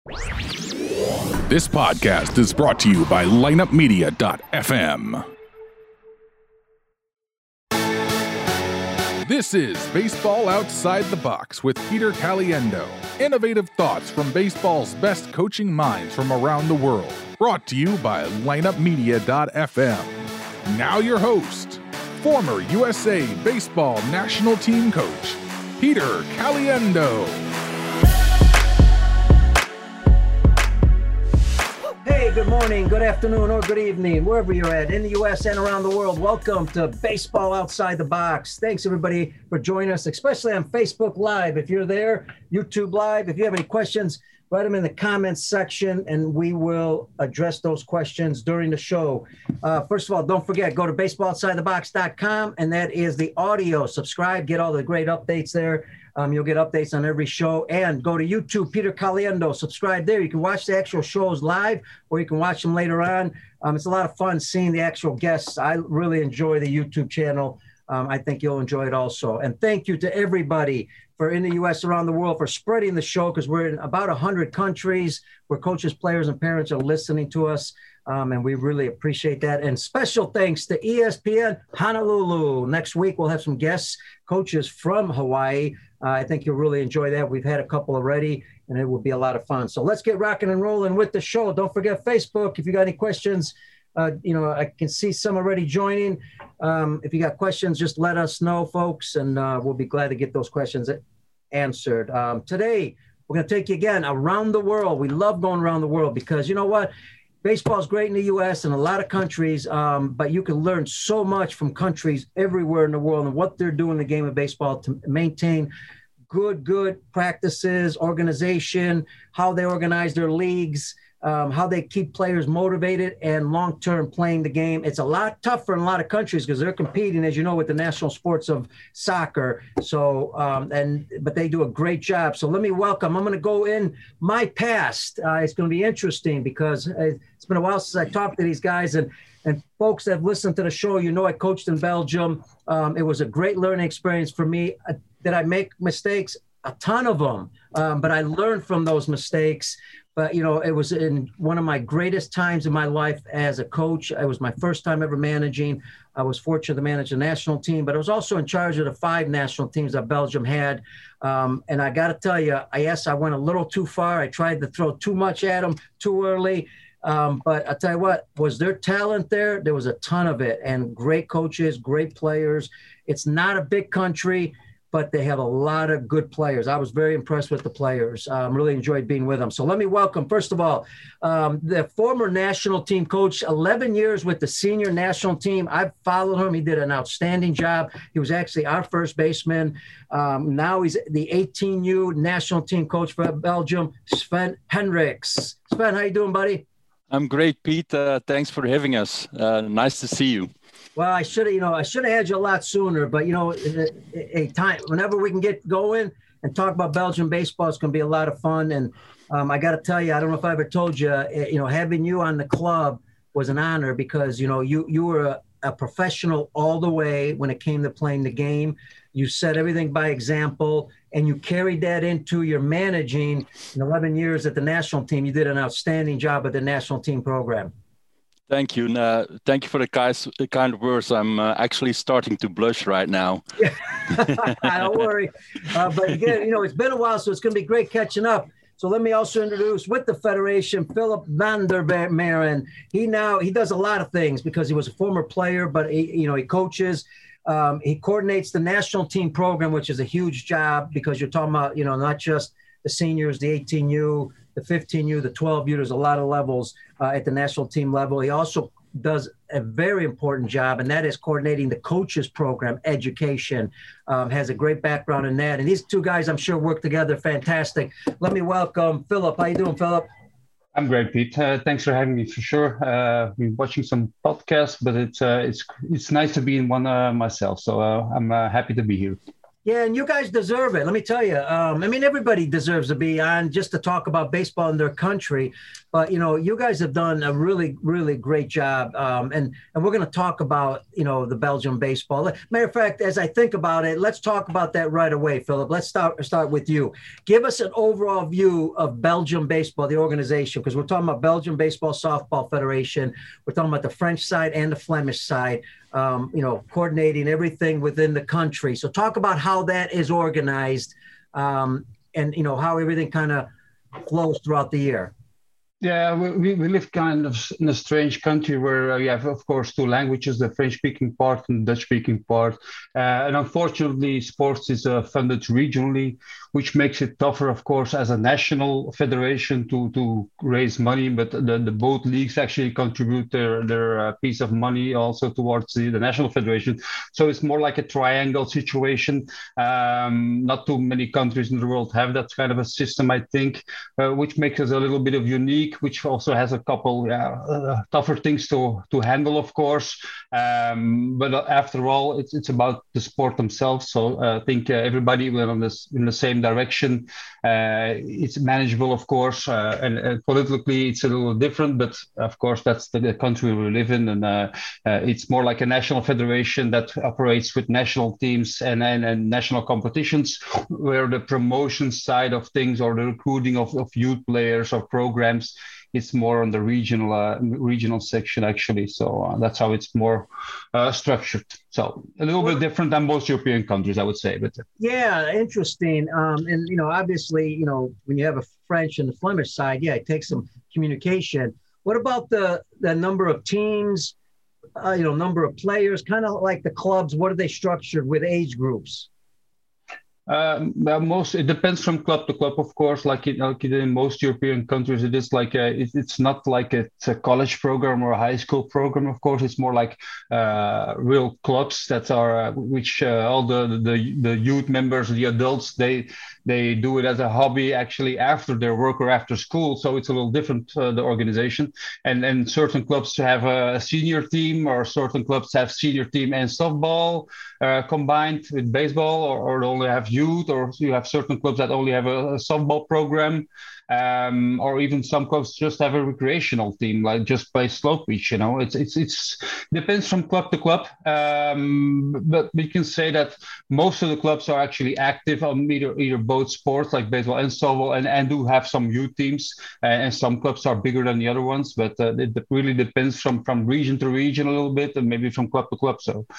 This podcast is brought to you by lineupmedia.fm. This is Baseball Outside the Box with Peter Caliendo. Innovative thoughts from baseball's best coaching minds from around the world. Brought to you by lineupmedia.fm. Now your host, former USA Baseball National Team Coach, Peter Caliendo. Hey, good morning, good afternoon, or good evening, wherever you're at in the U.S. and around the world. Welcome to Baseball Outside the Box. Thanks, everybody, for joining us, especially on Facebook Live. If you're there, YouTube Live, if you have any questions, write them in the comments section, and we will address those questions during the show. First of all, don't forget, go to baseballoutsidethebox.com, and that is the audio. Subscribe, get all the great updates there. You'll get updates on every show. And go to YouTube, Peter Caliendo. Subscribe there. You can watch the actual shows live, or you can watch them later on. It's a lot of fun seeing the actual guests. I really enjoy the YouTube channel. I think you'll enjoy it also. And thank you to everybody for in the U.S., around the world, for spreading the show, because we're in about 100 countries where coaches, players, and parents are listening to us. And we really appreciate that. And special thanks to ESPN Honolulu. Next week, we'll have some guests, coaches from Hawaii. I think you'll really enjoy that. We've had a couple already, and it will be a lot of fun. So let's get rocking and rolling with the show. Don't forget Facebook. If you got any questions, I can see some already joining. If you got questions, just let us know, folks, and we'll be glad to get those questions answered. Today, we're going to take you again around the world. We love going around the world because you know what? Baseball is great in the U.S. and a lot of countries, but you can learn so much from countries everywhere in the world and what they're doing in the game of baseball to maintain good practices, organization, how they organize their leagues, how they keep players motivated and long-term playing the game. It's a lot tougher in a lot of countries because they're competing, as you know, with the national sports of soccer. So, but they do a great job. So let me welcome, I'm going to go in my past. It's going to be interesting because it's been a while since I talked to these guys, and folks that have listened to the show, you know, I coached in Belgium. It was a great learning experience for me. Did I make mistakes? A ton of them, but I learned from those mistakes. But, you know, it was in one of my greatest times in my life as a coach. It was my first time ever managing. I was fortunate to manage a national team, but I was also in charge of the 5 national teams that Belgium had. And I got to tell you, I went a little too far. I tried to throw too much at them too early. But I'll tell you what, was there talent there? There was a ton of it, and great coaches, great players. It's not a big country, but they have a lot of good players. I was very impressed with the players. Really enjoyed being with them. So let me welcome, first of all, the former national team coach, 11 years with the senior national team. I've followed him. He did an outstanding job. He was actually our first baseman. Now he's the 18U national team coach for Belgium, Sven Hendricks. Sven, how you doing, buddy? I'm great, Pete. Thanks for having us. Nice to see you. Well, I should have had you a lot sooner, but whenever we can get going and talk about Belgian baseball, it's going to be a lot of fun. And I got to tell you, I don't know if I ever told you, having you on the club was an honor because, you were a professional all the way when it came to playing the game. You set everything by example, and you carried that into your managing in 11 years at the national team. You did an outstanding job with the national team program. Thank you. Thank you for the kind words. I'm actually starting to blush right now. Don't worry. But again, it's been a while, so it's going to be great catching up. So let me also introduce with the Federation, Philip van der Maren. He does a lot of things because he was a former player, but he coaches. He coordinates the national team program, which is a huge job because you're talking about, not just the seniors, the 18U, the 15U, the 12U. There's a lot of levels at the national team level. He also does a very important job, and that is coordinating the coaches program, education. Has a great background in that. And these two guys, I'm sure, work together fantastic. Let me welcome Philip. How you doing, Philip? I'm great, Pete. Thanks for having me for sure. Been watching some podcasts, but it's nice to be in one myself. So I'm happy to be here. Yeah, and you guys deserve it. Let me tell you. I mean, everybody deserves to be on just to talk about baseball in their country. But, you guys have done a really, really great job. And we're going to talk about, the Belgian baseball. Matter of fact, as I think about it, let's talk about that right away, Philip. Let's start with you. Give us an overall view of Belgian baseball, the organization, because we're talking about Belgian Baseball Softball Federation. We're talking about the French side and the Flemish side. Coordinating everything within the country. So talk about how that is organized and, how everything kind of flows throughout the year. Yeah, we live kind of in a strange country where you have, of course, two languages, the French-speaking part and the Dutch-speaking part. And unfortunately, sports is funded regionally, which makes it tougher, of course, as a national federation to raise money. But the both leagues actually contribute their piece of money also towards the national federation. So it's more like a triangle situation. Not too many countries in the world have that kind of a system, I think, which makes us a little bit of unique, which also has a couple tougher things to handle, of course. But after all, it's about the sport themselves. So I think everybody went in the same direction. It's manageable, of course, and politically it's a little different. But of course, that's the country we live in, and it's more like a national federation that operates with national teams and national competitions, where the promotion side of things or the recruiting of youth players or programs, it's more on the regional section, actually. So that's how it's more structured. So a little bit different than most European countries, I would say. But yeah, interesting. And obviously, when you have a French and the Flemish side, it takes some communication. What about the number of teams? Number of players, kind of like the clubs. What are they structured with age groups? It depends from club to club, of course. Like in most European countries, it is like it's not like it's a college program or a high school program. Of course, it's more like real clubs that are which all the youth members, the adults, they do it as a hobby actually after their work or after school. So it's a little different, the organization. And certain clubs have a senior team, or certain clubs have senior team and softball combined with baseball, or only have youth, or you have certain clubs that only have a softball program, or even some clubs just have a recreational team, like just play slope pitch. It's depends from club to club, but we can say that most of the clubs are actually active on either both sports, like baseball and softball, and do have some youth teams, and some clubs are bigger than the other ones, but it really depends from region to region a little bit, and maybe from club to club. So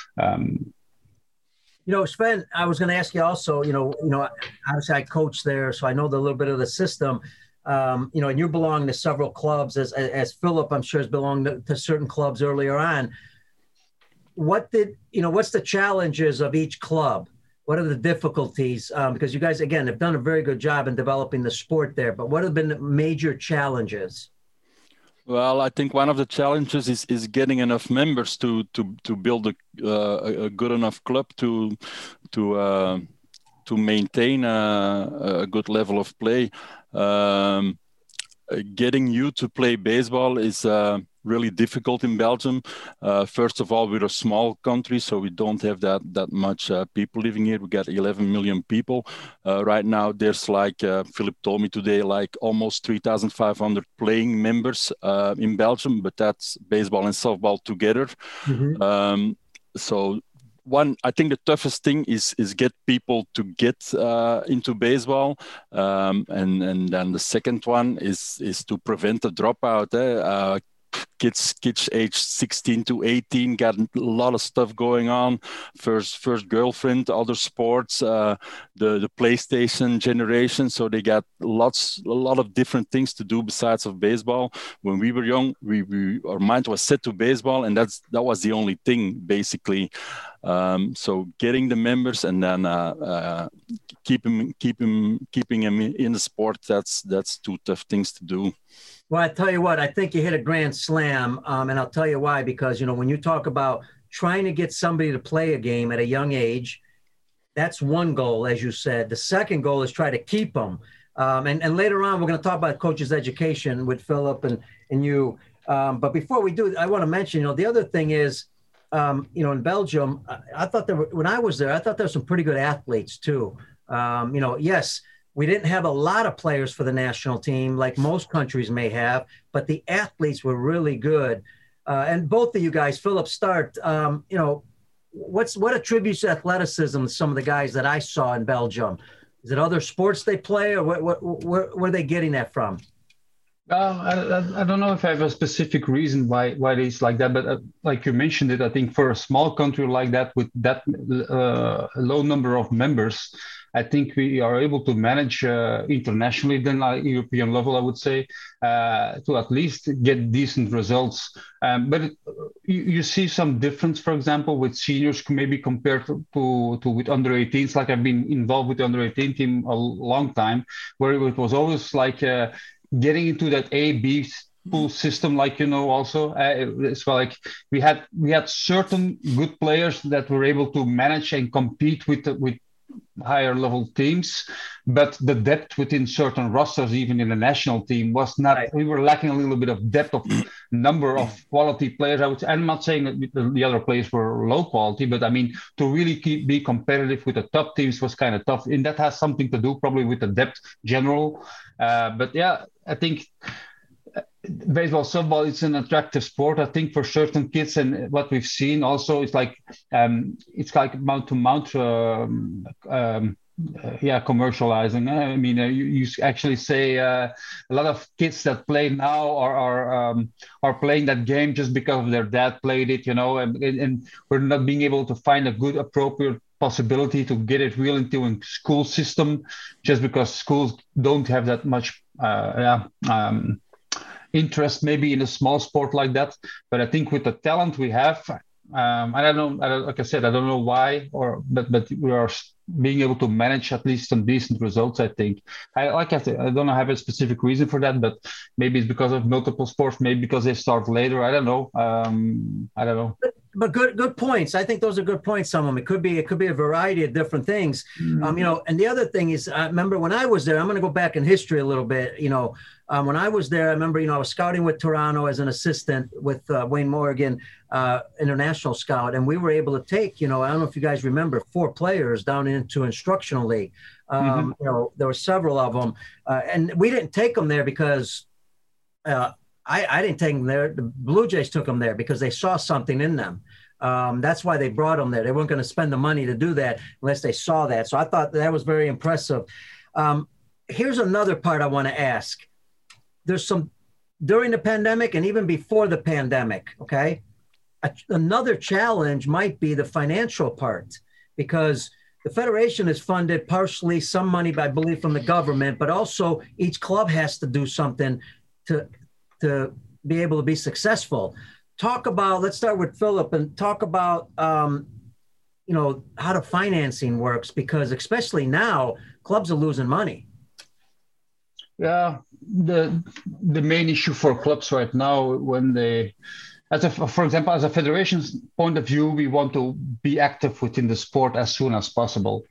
Sven, I was going to ask you also, obviously I coach there, so I know a little bit of the system, and you belong to several clubs as Philip, I'm sure, has belonged to certain clubs earlier on. What's the challenges of each club? What are the difficulties? Because you guys, again, have done a very good job in developing the sport there, but what have been the major challenges? Well, I think one of the challenges is getting enough members to build a good enough club to maintain a good level of play. Getting you to play baseball is really difficult in Belgium. First of all, we're a small country, so we don't have that much people living here. We got 11 million people. Right now, there's like, Philip told me today, like almost 3,500 playing members in Belgium, but that's baseball and softball together. Mm-hmm. I think the toughest thing is get people to get into baseball, and then the second one is to prevent the dropout. Kids aged 16 to 18 got a lot of stuff going on. First girlfriend, other sports, the PlayStation generation. So they got a lot of different things to do besides of baseball. When we were young, our mind was set to baseball, and that was the only thing basically. So getting the members and then keeping them in the sport, that's two tough things to do. Well, I tell you what, I think you hit a grand slam, and I'll tell you why. Because when you talk about trying to get somebody to play a game at a young age, that's one goal, as you said. The second goal is try to keep them. And later on, we're going to talk about coaches' education with Philip and you. But before we do, I want to mention, the other thing is, in Belgium, I thought when I was there, I thought there were some pretty good athletes too. Yes, we didn't have a lot of players for the national team like most countries may have, but the athletes were really good. And both of you guys, Philip, start, what attributes athleticism to some of the guys that I saw in Belgium? Is it other sports they play, or where are they getting that from? I don't know if I have a specific reason why it is like that, but like you mentioned it, I think for a small country like that with that low number of members, I think we are able to manage internationally, then like European level, I would say, to at least get decent results. But you see some difference, for example, with seniors maybe compared to with under 18s. Like I've been involved with the under 18 team a long time, where it was always like getting into that A-B pool system, like also it's like we had certain good players that were able to manage and compete with higher level teams, but the depth within certain rosters, even in the national team, was not. Right. We were lacking a little bit of depth of number of quality players. I'm not saying that the other players were low quality, but I mean to really be competitive with the top teams was kind of tough, and that has something to do probably with the depth general. But yeah, I think baseball, softball, it's an attractive sport, I think, for certain kids. And what we've seen also is like mount to mount commercializing. I mean, you actually say a lot of kids that play now are playing that game just because their dad played it, and we're not being able to find a good appropriate possibility to get it real into a school system, just because schools don't have that much interest maybe in a small sport like that. But I think with the talent we have, I don't know, like I said, I don't know why, but we are being able to manage at least some decent results, I think. I don't have a specific reason for that, but maybe it's because of multiple sports, maybe because they start later. I don't know. I don't know. But good points. I think those are good points. Some of them. It could be a variety of different things. Mm-hmm. And the other thing is, I remember when I was there. I'm going to go back in history a little bit. When I was there, I remember, I was scouting with Toronto as an assistant with Wayne Morgan, international scout, and we were able to take, I don't know if you guys remember, 4 players down into instructional league. Mm-hmm. There were several of them, and we didn't take them there because. I didn't take them there. The Blue Jays took them there because they saw something in them. That's why they brought them there. They weren't going to spend the money to do that unless they saw that. So I thought that was very impressive. Here's another part I want to ask. There's some during the pandemic and even before the pandemic, okay? Another challenge might be the financial part, because the federation is funded partially, some money, I believe, from the government, but also each club has to do something to be able to be successful. Let's start with Philip and talk about, how the financing works, because especially now clubs are losing money. Yeah, the main issue for clubs right now, when they, for example, as a federation's point of view, we want to be active within the sport as soon as possible,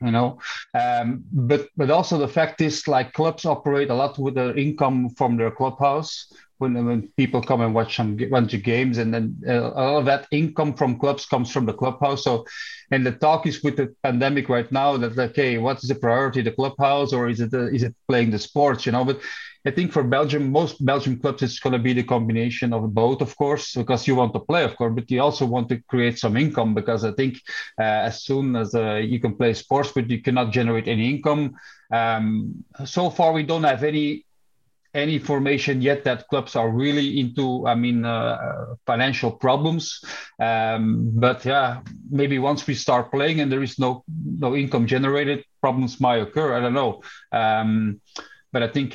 but also the fact is, like, clubs operate a lot with their income from their clubhouse. When people come and watch the games, and then a lot of that income from clubs comes from the clubhouse. So, and the talk is with the pandemic right now that, okay, what is the priority, the clubhouse, or is it playing the sports? But I think for Belgium, most Belgian clubs, it's going to be the combination of both, of course, because you want to play, of course, but you also want to create some income, because I think as soon as you can play sports, but you cannot generate any income. So far, we don't have any information yet that clubs are really into, financial problems. But yeah, maybe once we start playing and there is no income generated, problems might occur. I don't know. But I think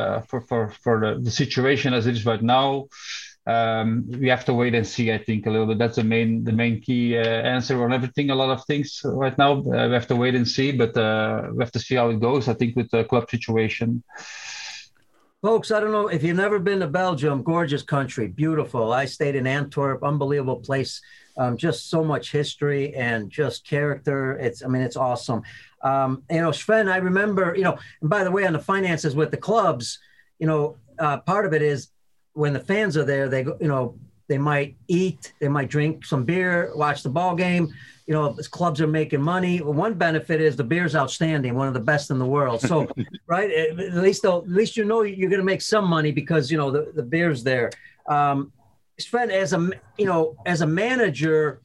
for the situation as it is right now, we have to wait and see, I think, a little bit. That's the main key answer on everything, a lot of things right now. We have to wait and see, but we have to see how it goes, I think, with the club situation. Folks, I don't know if you've never been to Belgium, gorgeous country, beautiful. I stayed in Antwerp, unbelievable place, just so much history and just character. It's awesome. Sven, I remember, and by the way, on the finances with the clubs, part of it is when the fans are there, they go, They might eat, they might drink some beer, watch the ball game. You know, clubs are making money. One benefit is the beer's outstanding, one of the best in the world. So, right, at least you know you're going to make some money because, you know, the beer's there. Sven, as a manager,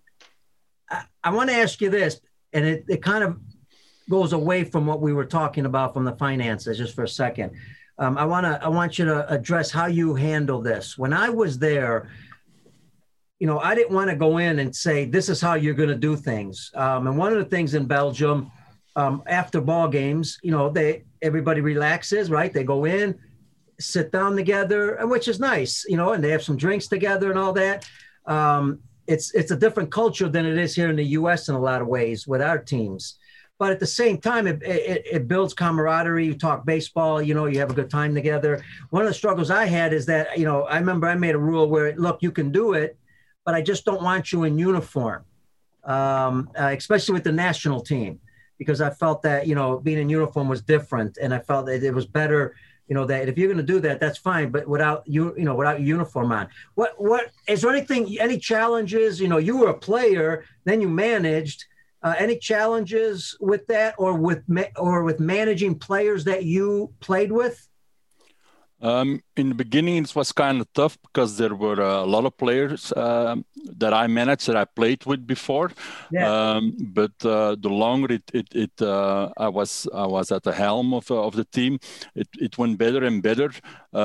I want to ask you this, and it kind of goes away from what we were talking about from the finances just for a second. I want you to address how you handle this. When I was there, you know, I didn't want to go in and say, this is how you're going to do things. And one of the things in Belgium, after ball games, you know, everybody relaxes, right? They go in, sit down together, which is nice, you know, and they have some drinks together and all that. It's a different culture than it is here in the U.S. in a lot of ways with our teams. But at the same time, it builds camaraderie. You talk baseball, you know, you have a good time together. One of the struggles I had is that, you know, I remember I made a rule where, look, you can do it, but I just don't want you in uniform, especially with the national team, because I felt that, you know, being in uniform was different. And I felt that it was better, you know, that if you're going to do that, that's fine. But without without your uniform on, what is there any challenges? You know, you were a player, then you managed. Any challenges with that, or with managing players that you played with? In the beginning, it was kind of tough because there were a lot of players that I managed that I played with before. Yeah. But the longer I was at the helm of the team, it went better and better.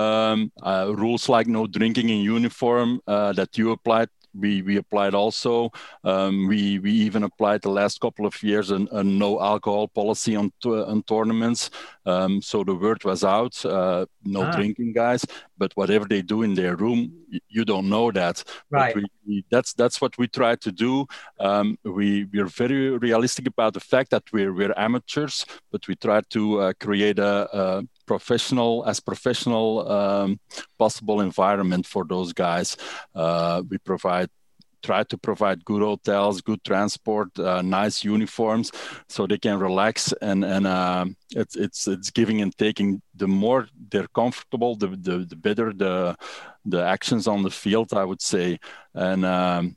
Rules like no drinking in uniform that you applied. We applied also. We even applied the last couple of years a no alcohol policy on tournaments. So the word was out, no drinking, guys. But whatever they do in their room, you don't know that. Right. But that's what we try to do. We're very realistic about the fact that we're amateurs, but we try to create a professional possible environment for those guys. We try to provide good hotels, good transport, nice uniforms, so they can relax. And it's giving and taking. The more they're comfortable, the better the actions on the field, I would say. And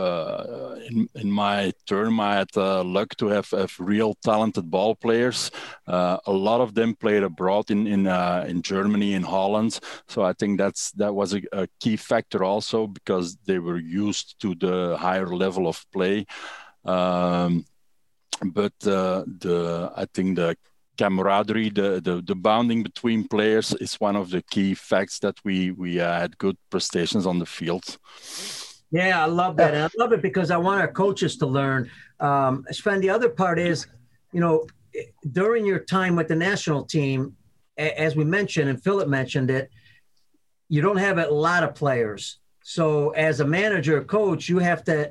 in my term, I had luck to have real talented ball players. A lot of them played abroad in Germany, in Holland. So I think that was a key factor also, because they were used to the higher level of play. But I think the camaraderie, the bonding between players is one of the key facts that we had good prestations on the field. Yeah, I love that. And I love it because I want our coaches to learn. Sven, the other part is, you know, during your time with the national team, as we mentioned, and Philip mentioned it, you don't have a lot of players. So as a manager, coach, you have to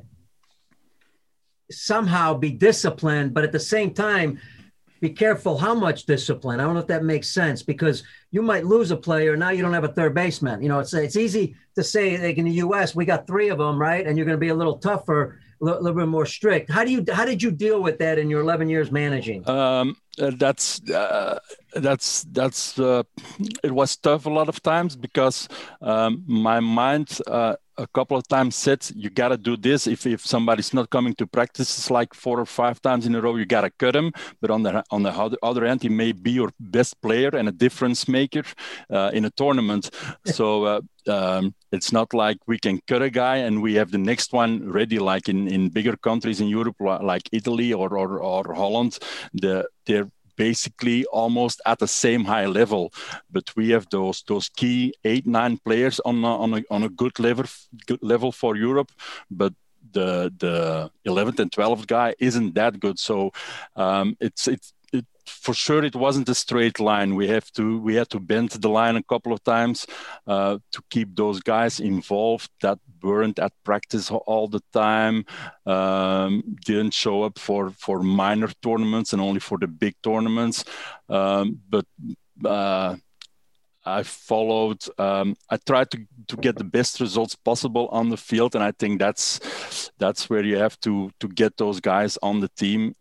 somehow be disciplined, but at the same time, be careful how much discipline. I don't know if that makes sense, because you might lose a player. Now you don't have a third baseman. You know, it's easy to say, like in the U.S., we got 3 of them, right? And you're going to be a little tougher, a little bit more strict. How did you deal with that in your 11 years managing? It was tough a lot of times, because my mind a couple of times said, you got to do this. If somebody's not coming to practice, it's like 4 or 5 times in a row, you got to cut him. But on the other end, he may be your best player and a difference maker in a tournament. So it's not like we can cut a guy and we have the next one ready, like in bigger countries in Europe, like Italy or Holland. They're basically almost at the same high level, but we have those key 8-9 players on a good level for Europe, but the 11th and 12th guy isn't that good. So it for sure it wasn't a straight line. We had to bend the line a couple of times to keep those guys involved that weren't at practice all the time, didn't show up for minor tournaments and only for the big tournaments. But I followed. I tried to get the best results possible on the field, and I think that's where you have to get those guys on the team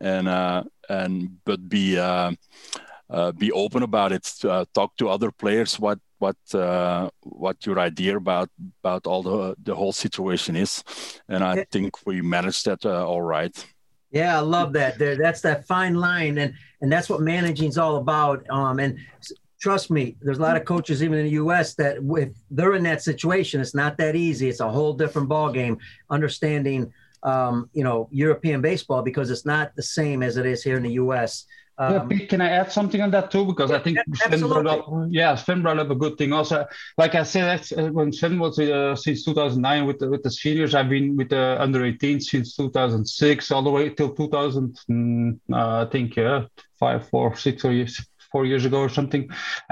but be open about it. Talk to other players what what your idea about all the whole situation is, and I think we managed that all right. Yeah, I love that. That's that fine line, and that's what managing is all about. And trust me, there's a lot of coaches even in the U.S. that if they're in that situation, it's not that easy. It's a whole different ballgame. Understanding, European baseball, because it's not the same as it is here in the U.S. Pete, can I add something on that too? Because I think Sven brought up a good thing. Also, like I said, when Sven was since 2009 with the seniors, I've been with the under 18 since 2006, all the way till 2000. I think 4 years ago or something.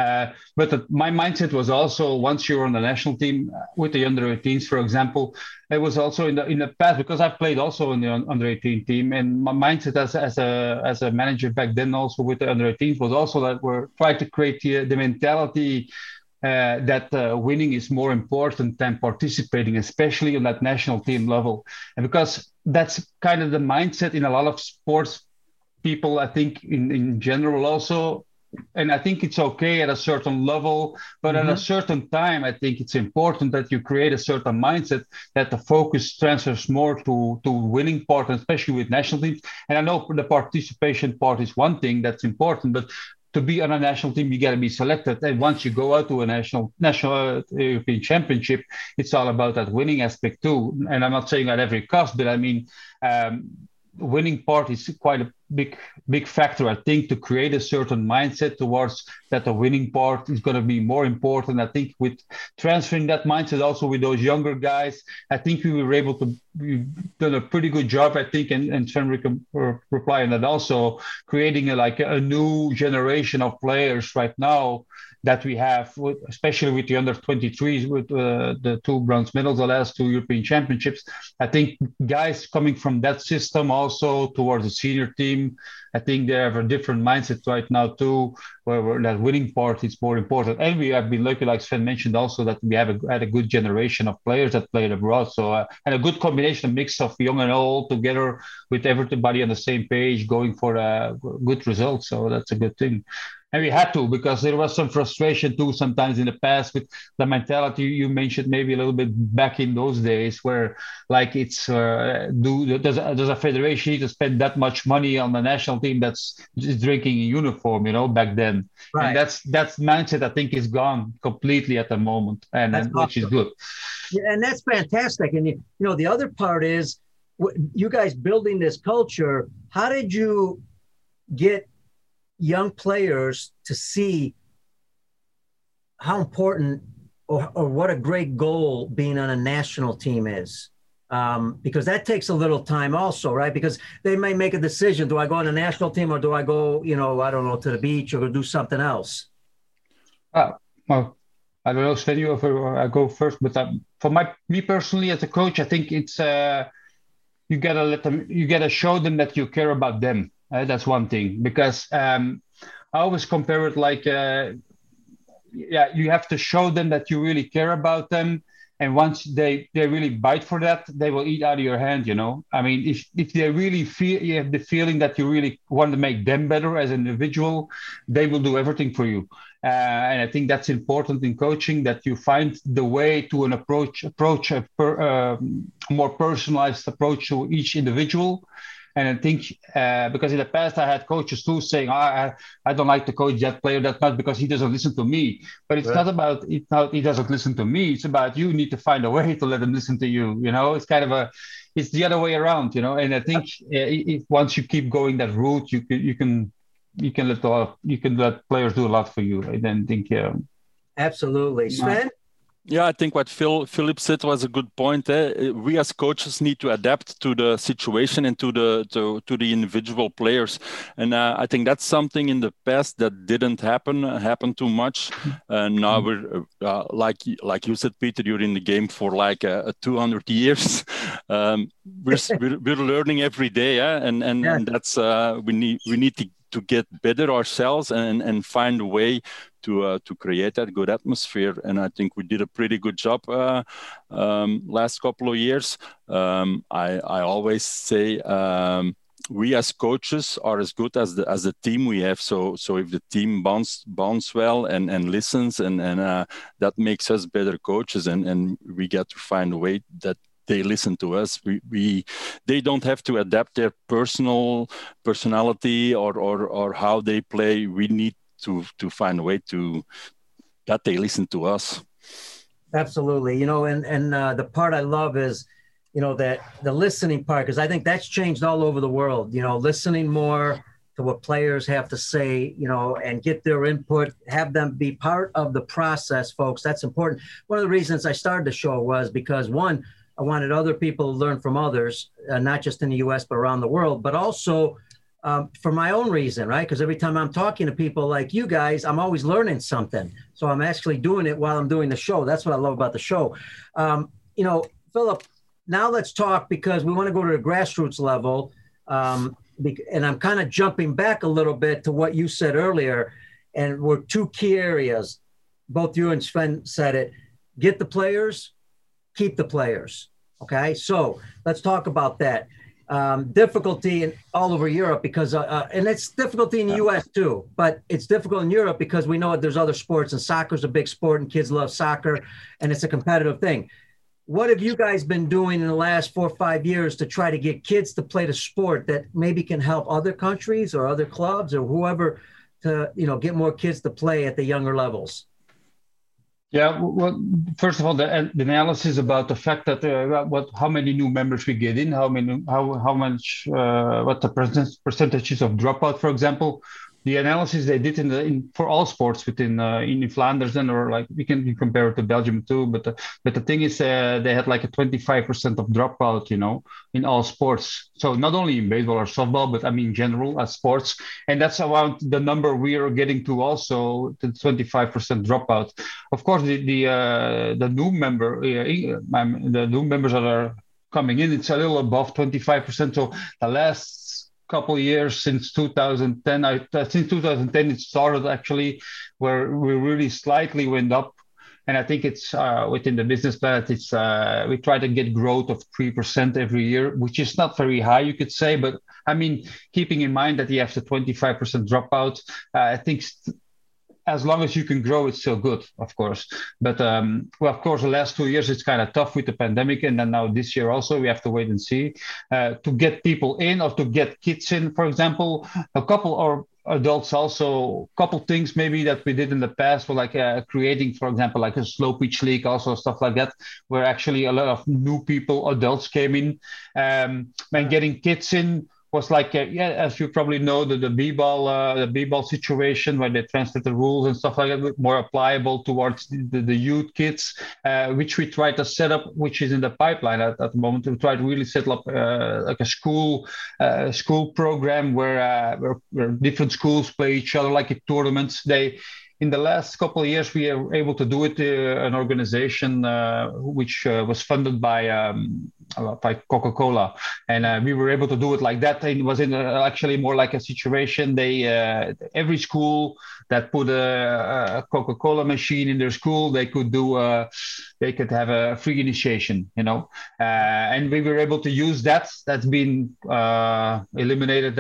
But my mindset was also, once you're on the national team with the under 18s, for example, it was also in the past, because I've played also in the under 18 team, and my mindset as a manager back then also with the under 18s was also that we're trying to create the mentality that winning is more important than participating, especially on that national team level. And because that's kind of the mindset in a lot of sports people, I think in general also. And I think it's okay at a certain level, but at a certain time, I think it's important that you create a certain mindset that the focus transfers more to winning part, especially with national teams. And I know the participation part is one thing that's important, but to be on a national team, you got to be selected. And once you go out to a national European championship, it's all about that winning aspect too. And I'm not saying at every cost, but I mean, winning part is quite a big factor, I think, to create a certain mindset towards that the winning part is going to be more important. I think with transferring that mindset also with those younger guys, I think we've done a pretty good job, I think, and Sven can reply on that also, creating a new generation of players right now that we have, especially with the under 23s, with the 2 bronze medals, the last 2 European championships. I think guys coming from that system also towards the senior team, I think they have a different mindset right now too, where that winning part is more important. And we have been lucky, like Sven mentioned also, that we had a good generation of players that played abroad. So, and a good combination, a mix of young and old together with everybody on the same page, going for good results. So that's a good thing. And we had to, because there was some frustration too sometimes in the past with the mentality you mentioned, maybe a little bit back in those days, where like it's does a federation need to spend that much money on the national team that's just drinking a uniform, back then. Right. And that's mindset, I think, is gone completely at the moment, and which is good. Yeah, and that's fantastic. And the other part is you guys building this culture. How did you get young players to see how important or what a great goal being on a national team is? Because that takes a little time also, right? Because they may make a decision, do I go on a national team or do I go, I don't know, to the beach or do something else? Well, I don't know, Sven, or I go first, but for me personally as a coach, I think it's you gotta show them that you care about them. That's one thing, because I always compare it like, you have to show them that you really care about them. And once they really bite for that, they will eat out of your hand, I mean, if they really you have the feeling that you really want to make them better as an individual, they will do everything for you. And I think that's important in coaching, that you find the way to an approach a more personalized approach to each individual. And I think because in the past I had coaches too saying, I don't like to coach that player that much because he doesn't listen to me. But it's not about he doesn't listen to me. It's about you need to find a way to let him listen to you. It's kind of it's the other way around. And I think if once you keep going that route, you can let players do a lot for you. I then think absolutely, Sven. Yeah, I think what Philip said was a good point. We as coaches need to adapt to the situation and to the individual players, and I think that's something in the past that didn't happen too much. Now we're like you said, Peter, you're in the game for like 200 years. We're learning every day, and that's we need to get better ourselves and find a way to create that good atmosphere. And I think we did a pretty good job last couple of years. I always say we as coaches are as good as the team we have. So if the team bonds well and listens, and that makes us better coaches, and we get to find a way that they listen to us. They don't have to adapt their personality or how they play. We need to find a way that they listen to us. Absolutely. And the part I love is, that the listening part, because I think that's changed all over the world, listening more to what players have to say, and get their input, have them be part of the process, folks. That's important. One of the reasons I started the show was because, one, I wanted other people to learn from others, not just in the U.S., but around the world, but also for my own reason, right? Because every time I'm talking to people like you guys, I'm always learning something. So I'm actually doing it while I'm doing the show. That's what I love about the show. Philip, now let's talk, because we want to go to the grassroots level. And I'm kind of jumping back a little bit to what you said earlier. And we're two key areas. Both you and Sven said it. Get the players, keep the players. Okay, so let's talk about that. Difficulty all over Europe because, and it's difficulty in the U.S. too, but it's difficult in Europe because we know that there's other sports, and soccer's a big sport and kids love soccer, and it's a competitive thing. What have you guys been doing in the last 4 or 5 years to try to get kids to play the sport that maybe can help other countries or other clubs or whoever to, get more kids to play at the younger levels? Yeah, well, first of all, the analysis about the fact that how many new members we get in, how much, what the percentages of dropout, for example. The analysis they did for all sports in Flanders, or like we can compare it to Belgium too. But the thing is, they had like a 25% of dropout, in all sports. So not only in baseball or softball, but I mean in general as sports, and that's around the number we are getting to also, the 25% dropout. Of course, the new new members that are coming in, it's a little above 25%. So the last couple of years since 2010, since 2010 it started actually, where we really slightly went up, and I think it's within the business plan. It's we try to get growth of 3% every year, which is not very high, you could say, but I mean, keeping in mind that you have the 25% dropout, I think as long as you can grow, it's still good, of course. But well, of course, the last 2 years it's kind of tough with the pandemic, and then now this year also we have to wait and see to get people in or to get kids in. For example, a couple or adults also, a couple things maybe that we did in the past were like creating, for example, like a slow pitch league, also stuff like that, where actually a lot of new people, adults came in, and getting kids in was like, as you probably know, the b-ball situation, where they translate the rules and stuff like that, more applicable towards the youth kids, which we try to set up, which is in the pipeline at the moment. We try to really set up like a school program where different schools play each other, like in tournaments. In the last couple of years, we were able to do it. An organization which was funded by Coca-Cola, and we were able to do it like that. And it was actually more like a situation. They every school that put a Coca-Cola machine in their school, they could have a free initiation, and we were able to use that. That's been eliminated.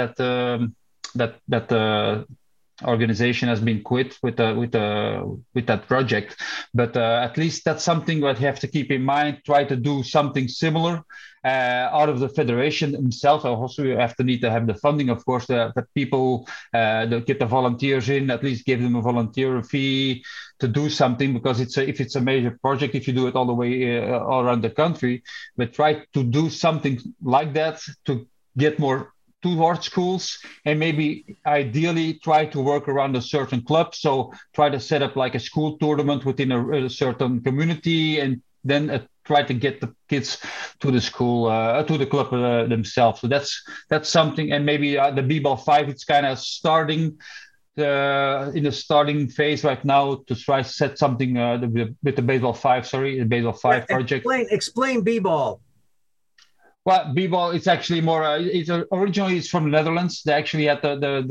That organization has been quit with that project, but at least that's something that you have to keep in mind. Try to do something similar out of the federation himself. Also, you need to have the funding, of course, that people get the volunteers in, at least give them a volunteer fee to do something, because if it's a major project, if you do it all the way all around the country, but try to do something like that to get more towards schools, and maybe ideally try to work around a certain club. So try to set up like a school tournament within a certain community, and then try to get the kids to the school, to the club themselves. So that's something. And maybe the b-ball 5, it's kind of starting in the starting phase right now to try to set something with the baseball 5. Sorry, the baseball 5 project. Explain b-ball. But b-ball, it's actually more. Originally it's from the Netherlands. They actually had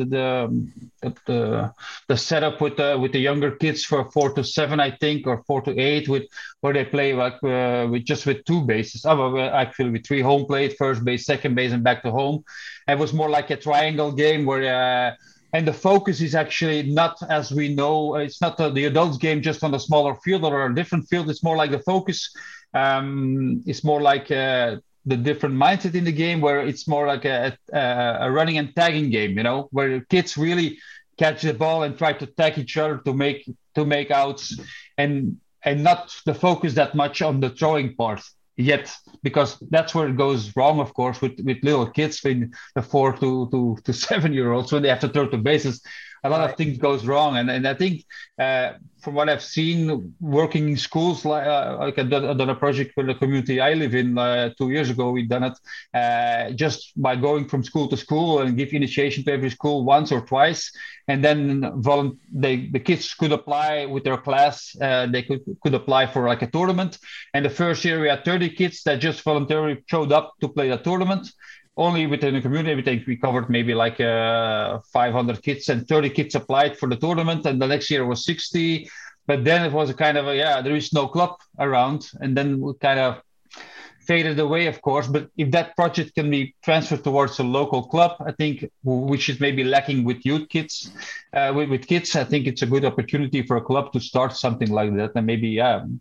the setup with the younger kids for 4 to 7, I think, or 4 to 8, where they play like with 2 bases. Actually with 3 home plate, first base, second base, and back to home. It was more like a triangle game where. And the focus is actually not, as we know, it's not the adults game just on a smaller field or a different field. It's more like the focus. It's more like the different mindset in the game, where it's more like a running and tagging game, where kids really catch the ball and try to tag each other to make outs, and not the focus that much on the throwing part yet, because that's where it goes wrong, of course, with little kids, in the 4 to 7 year olds, when they have to throw to bases. A lot of things goes wrong, and I think from what I've seen working in schools, like I've done a project for the community I live in 2 years ago. We've done it just by going from school to school and give initiation to every school once or twice, and then the kids could apply with their class. They could apply for like a tournament, and the first year we had 30 kids that just voluntarily showed up to play the tournament. Only within the community, I think we covered maybe like 500 kids, and 30 kids applied for the tournament. And the next year was 60. But then it was a kind of there is no club around. And then we kind of faded away, of course. But if that project can be transferred towards a local club, I think, which is maybe lacking with youth kids, with kids, I think it's a good opportunity for a club to start something like that, and maybe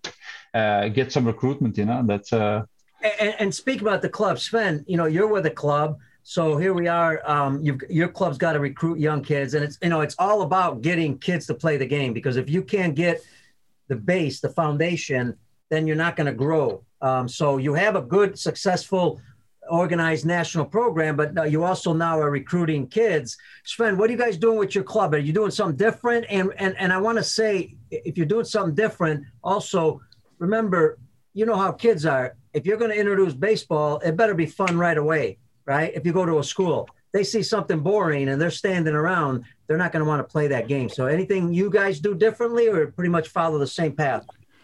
get some recruitment. That's. And speak about the club, Sven. You're with a club, so here we are. Your club's got to recruit young kids, and it's all about getting kids to play the game, because if you can't get the base, the foundation, then you're not going to grow. So you have a good, successful, organized national program, but you also now are recruiting kids. Sven, what are you guys doing with your club? Are you doing something different? And I want to say, if you're doing something different, also remember, you know how kids are. If you're going to introduce baseball, it better be fun right away, right? If you go to a school, they see something boring and they're standing around, they're not going to want to play that game. So anything you guys do differently, or pretty much follow the same path?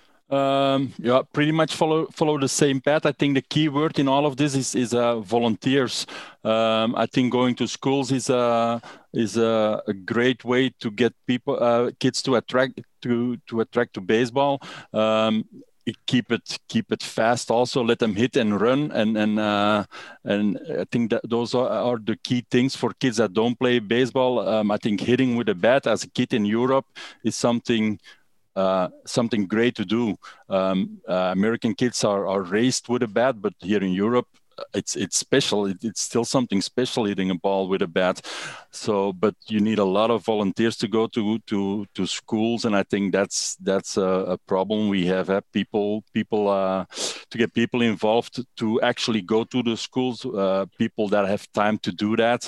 Pretty much follow the same path. I think the key word in all of this is volunteers. I think going to schools is a great way to get kids to attract to baseball. Keep it fast. Also, let them hit and run, and I think that those are the key things for kids that don't play baseball. I think hitting with a bat as a kid in Europe is something great to do. American kids are raised with a bat, but here in Europe, it's special. It's still something special hitting a ball with a bat. So, but you need a lot of volunteers to go to schools, and I think that's a problem we have. People to get people involved to actually go to the schools. People that have time to do that,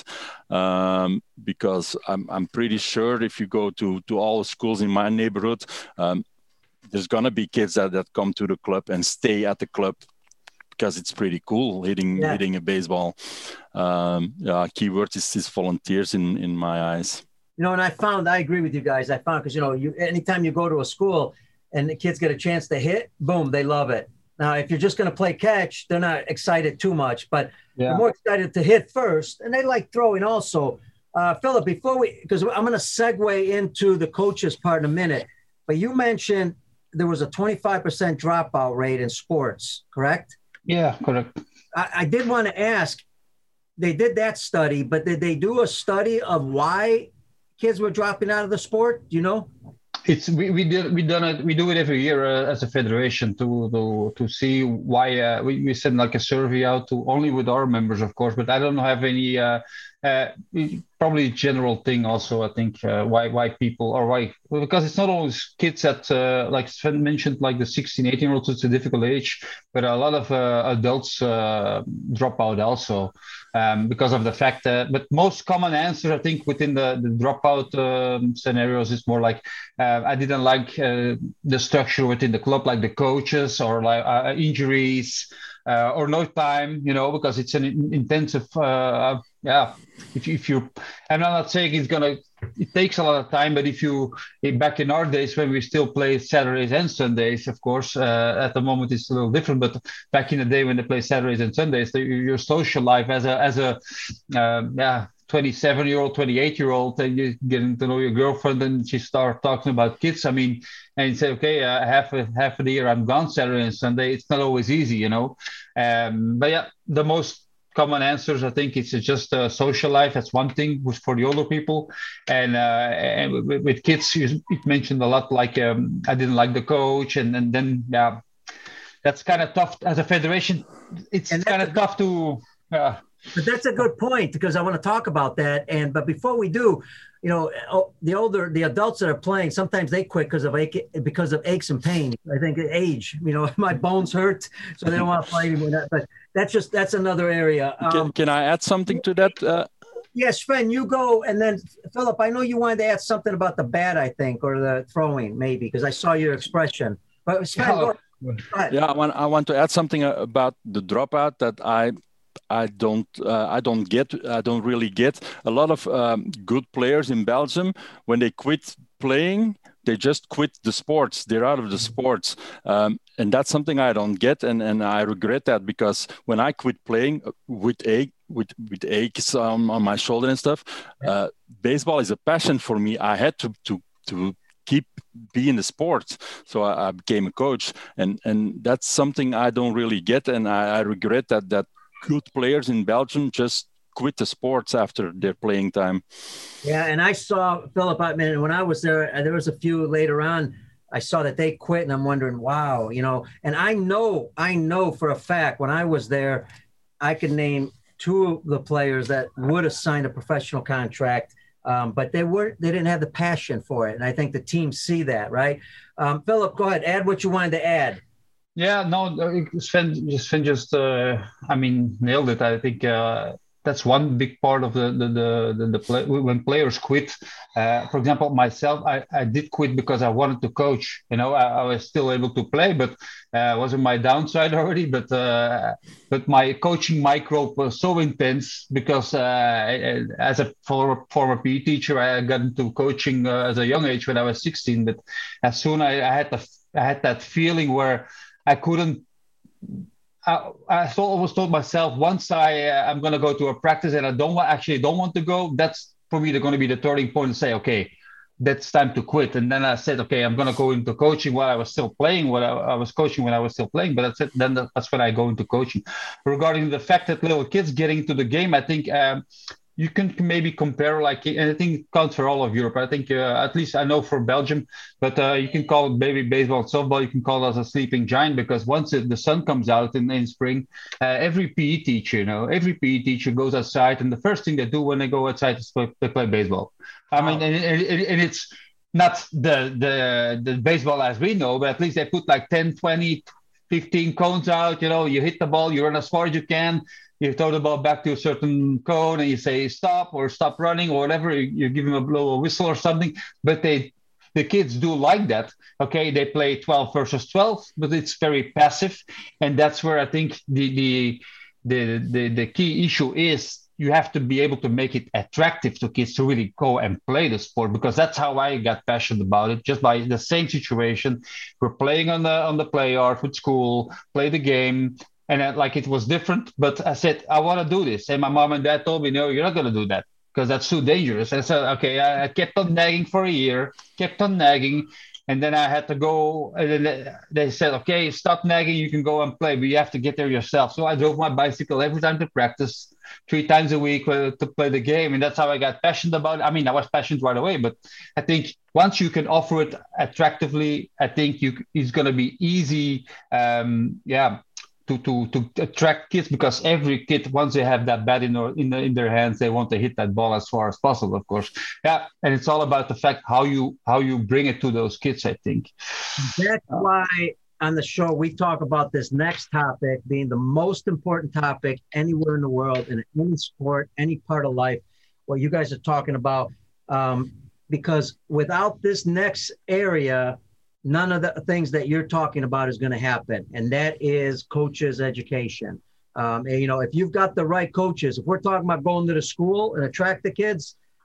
because I'm pretty sure if you go to all the schools in my neighborhood, there's gonna be kids that come to the club and stay at the club, because it's pretty cool hitting a baseball. Keyword is volunteers in my eyes. And I agree with you guys. I found, because anytime you go to a school and the kids get a chance to hit, boom, they love it. Now, if you're just going to play catch, they're not excited too much, but they're more excited to hit first, and they like throwing also. Philip, because I'm going to segue into the coaches part in a minute, but you mentioned there was a 25% dropout rate in sports, correct? Yeah, correct. I did want to ask, they did that study, but did they do a study of why kids were dropping out of the sport? Do you know? We do it every year as a federation to see why. We send like a survey out to only with our members, of course, but I don't have any probably general thing also. I think why people, or why, because it's not always kids that like Sven mentioned, like the 16, 18-year-olds. It's a difficult age, but a lot of adults drop out also. Because of the fact that, but most common answer, I think, within the dropout scenarios is more like, I didn't like the structure within the club, like the coaches, or like injuries, or no time, because it's an intensive, if you, I'm not saying it's going to it takes a lot of time. But back in our days when we still play Saturdays and Sundays, of course, at the moment it's a little different. But back in the day when they play Saturdays and Sundays, your social life as a 27-year-old, 28-year-old, and you're getting to know your girlfriend, and she starts talking about kids. I mean, and you say, okay, half of the year I'm gone Saturday and Sunday. It's not always easy, you know. But yeah, the most common answers, I think it's just social life. That's one thing for the older people, and with kids, you mentioned a lot like I didn't like the coach, and then that's kind of tough as a federation. It's kind of tough to. But that's a good point, because I want to talk about that. But before we do, you know, the adults that are playing, sometimes they quit because of aches and pains. I think age, you know, my bones hurt, so they don't want to play anymore. But that's another area. Can I add something to that? Yes, Sven, you go, and then Philip, I know you wanted to add something about the bat, I think, or the throwing, maybe, because I saw your expression. But Sven, go ahead. Yeah, I want to add something about the dropout that I don't really get. A lot of good players in Belgium, when they quit playing, they just quit the sports. They're out of the sports. And that's something I don't get. And I regret that, because when I quit playing with aches on my shoulder and stuff, baseball is a passion for me. I had to keep being the sport. So I became a coach. And that's something I don't really get. And I regret that good players in Belgium just quit the sports after their playing time. Yeah, and I saw, Philip, I mean, when I was there was a few later on, I saw that they quit, and I'm wondering, wow, you know, and I know for a fact when I was there, I could name two of the players that would have signed a professional contract, but they didn't have the passion for it. And I think the teams see that, right? Philip, go ahead, add what you wanted to add. Yeah, no, Sven just nailed it. I think that's one big part of the play when players quit. For example, myself, I did quit because I wanted to coach. You know, I was still able to play, but it wasn't my downside already. But my coaching microbe was so intense because as a former PE teacher, I got into coaching as a young age when I was 16. But as soon I had that feeling where I couldn't. I always told myself, once I'm going to go to a practice and I don't want to go, that's for me going to be the turning point and say, okay, that's time to quit. And then I said, okay, I'm going to go into coaching while I was still playing. I was coaching when I was still playing, but that's it. Then that's when I go into coaching. Regarding the fact that little kids getting into the game, I think you can maybe compare, like, and I think it counts for all of Europe. I think at least I know for Belgium, but you can call it maybe baseball and softball. You can call us a sleeping giant, because once the sun comes out in spring, every PE teacher goes outside, and the first thing they do when they go outside is they play baseball. I mean, and it's not the baseball as we know, but at least they put like 10, 20, 15 cones out. You know, you hit the ball, you run as far as you can. You throw the ball back to a certain cone and you say stop or stop running or whatever. You give them a blow a whistle or something. But the kids do like that. Okay, they play 12 versus 12, but it's very passive, and that's where I think the key issue is. You have to be able to make it attractive to kids to really go and play the sport, because that's how I got passionate about it. Just by the same situation, we're playing on the play yard with school, play the game. And like it was different, but I said, I want to do this. And my mom and dad told me, no, you're not going to do that because that's too dangerous. I said, okay, I kept on nagging for a year, and then I had to go. And then they said, okay, stop nagging. You can go and play, but you have to get there yourself. So I drove my bicycle every time to practice, 3 times a week to play the game. And that's how I got passionate about it. I mean, I was passionate right away, but I think once you can offer it attractively, I think it's going to be easy. To attract kids, because every kid, once they have that bat in their hands, they want to hit that ball as far as possible, of course. Yeah, and it's all about the fact how you bring it to those kids, I think. That's why on the show we talk about this next topic being the most important topic anywhere in the world, in any sport, any part of life, what you guys are talking about, because without this next area, none of the things that you're talking about is going to happen. And that is coaches' education. And, you know, if you've got the right coaches, if we're talking about going to the school and attract the kids,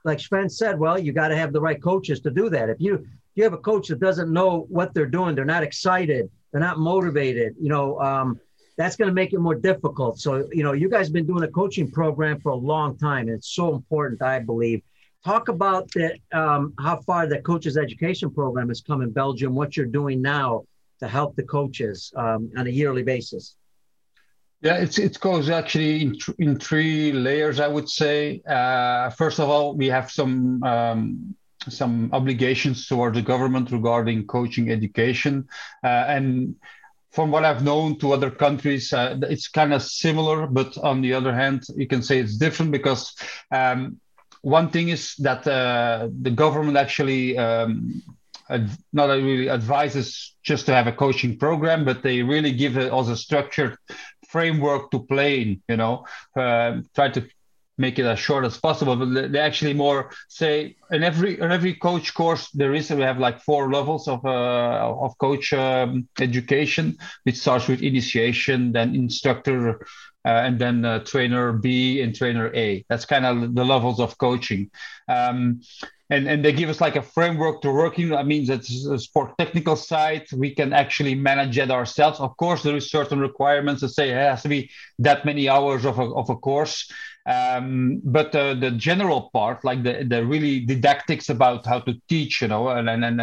like Sven said, well, you got to have the right coaches to do that. If you have a coach that doesn't know what they're doing, they're not excited, they're not motivated, that's going to make it more difficult. So, you guys have been doing a coaching program for a long time, and it's so important, I believe. Talk about that, how far the coaches education program has come in Belgium, what you're doing now to help the coaches on a yearly basis. Yeah, it goes actually in three layers, I would say. First of all, we have some obligations towards the government regarding coaching education. And from what I've known to other countries, it's kind of similar, but on the other hand, you can say it's different because one thing is that the government actually not really advises just to have a coaching program, but they really give it as a structured framework to play in, try to make it as short as possible, but they actually more say in every coach course we have like 4 levels of coach education, which starts with initiation, then instructor, and then trainer B and trainer A. That's kind of the levels of coaching. And they give us like a framework to working. That means that the sport technical side, we can actually manage it ourselves. Of course, there is certain requirements that say it has to be that many hours of a course. But the general part, like the really didactics about how to teach, how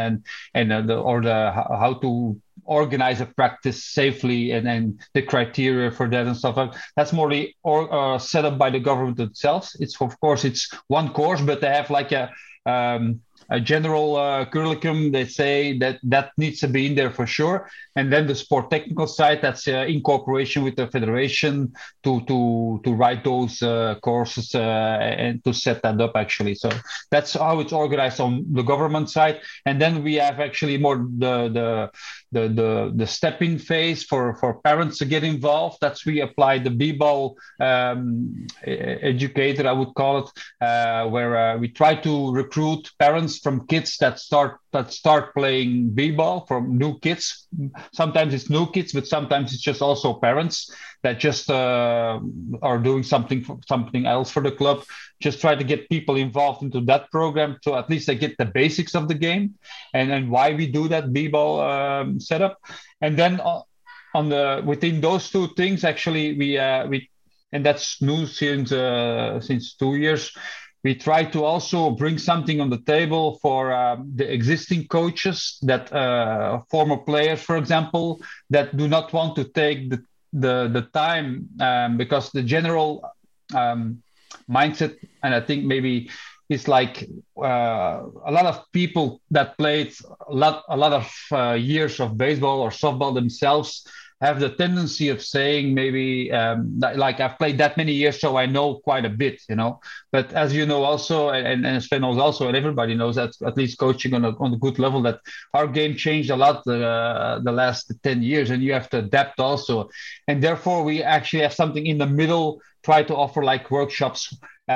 to organize a practice safely, and then the criteria for that and stuff like that, that's more set up by the government itself. It's one course, but they have like a general curriculum. They say that needs to be in there for sure. And then the sport technical side, that's in cooperation with the federation to write those courses and to set that up actually. So that's how it's organized on the government side. And then we have actually more the step-in phase for parents to get involved. That's we apply the b-ball educator, I would call it, where we try to recruit parents from kids that start playing b-ball, from new kids. Sometimes it's new kids, but sometimes it's just also parents that just are doing something else for the club. Just try to get people involved into that program, so at least they get the basics of the game and why we do that b-ball setup. And then within those two things, actually, we and that's new since 2 years. We try to also bring something on the table for the existing coaches, that former players, for example, that do not want to take the time because the general mindset, and I think maybe it's like a lot of people that played a lot of years of baseball or softball themselves have the tendency of saying maybe like I've played that many years, so I know quite a bit, But as you know also, and Sven knows also, and everybody knows that at least coaching on a good level, that our game changed a lot the last 10 years, and you have to adapt also. And therefore, we actually have something in the middle, try to offer like workshops,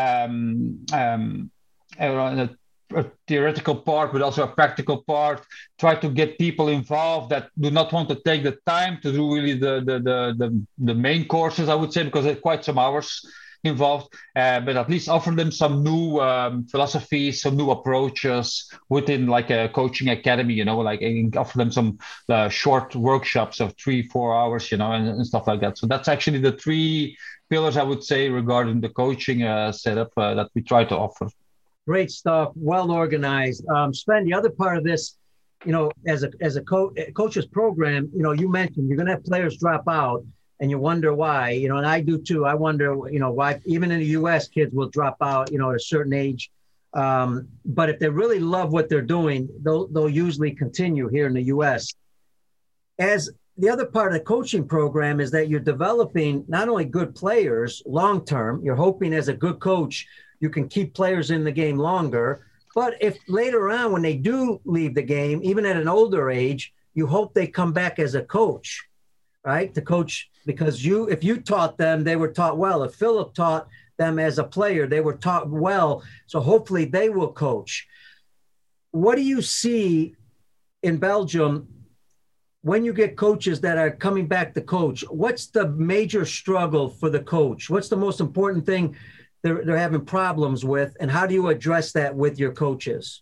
a theoretical part, but also a practical part. Try to get people involved that do not want to take the time to do really the main courses, I would say, because there's quite some hours involved. But at least offer them some new philosophies, some new approaches within like a coaching academy, and offer them some short workshops of 3-4 hours, and stuff like that. So that's actually the 3 pillars, I would say, regarding the coaching setup that we try to offer. Great stuff. Well organized. Sven, the other part of this, as a coach's program, you mentioned you're going to have players drop out, and you wonder why. And I do too. I wonder, why even in the U.S. kids will drop out, at a certain age. But if they really love what they're doing, they'll usually continue here in the U.S. As the other part of the coaching program is that you're developing not only good players long term. You're hoping as a good coach you can keep players in the game longer. But if later on, when they do leave the game, even at an older age, you hope they come back as a coach, right? To coach, because if you taught them, they were taught well. If Philip taught them as a player, they were taught well. So hopefully they will coach. What do you see in Belgium when you get coaches that are coming back to coach? What's the major struggle for the coach? What's the most important thing they're having problems with, and how do you address that with your coaches?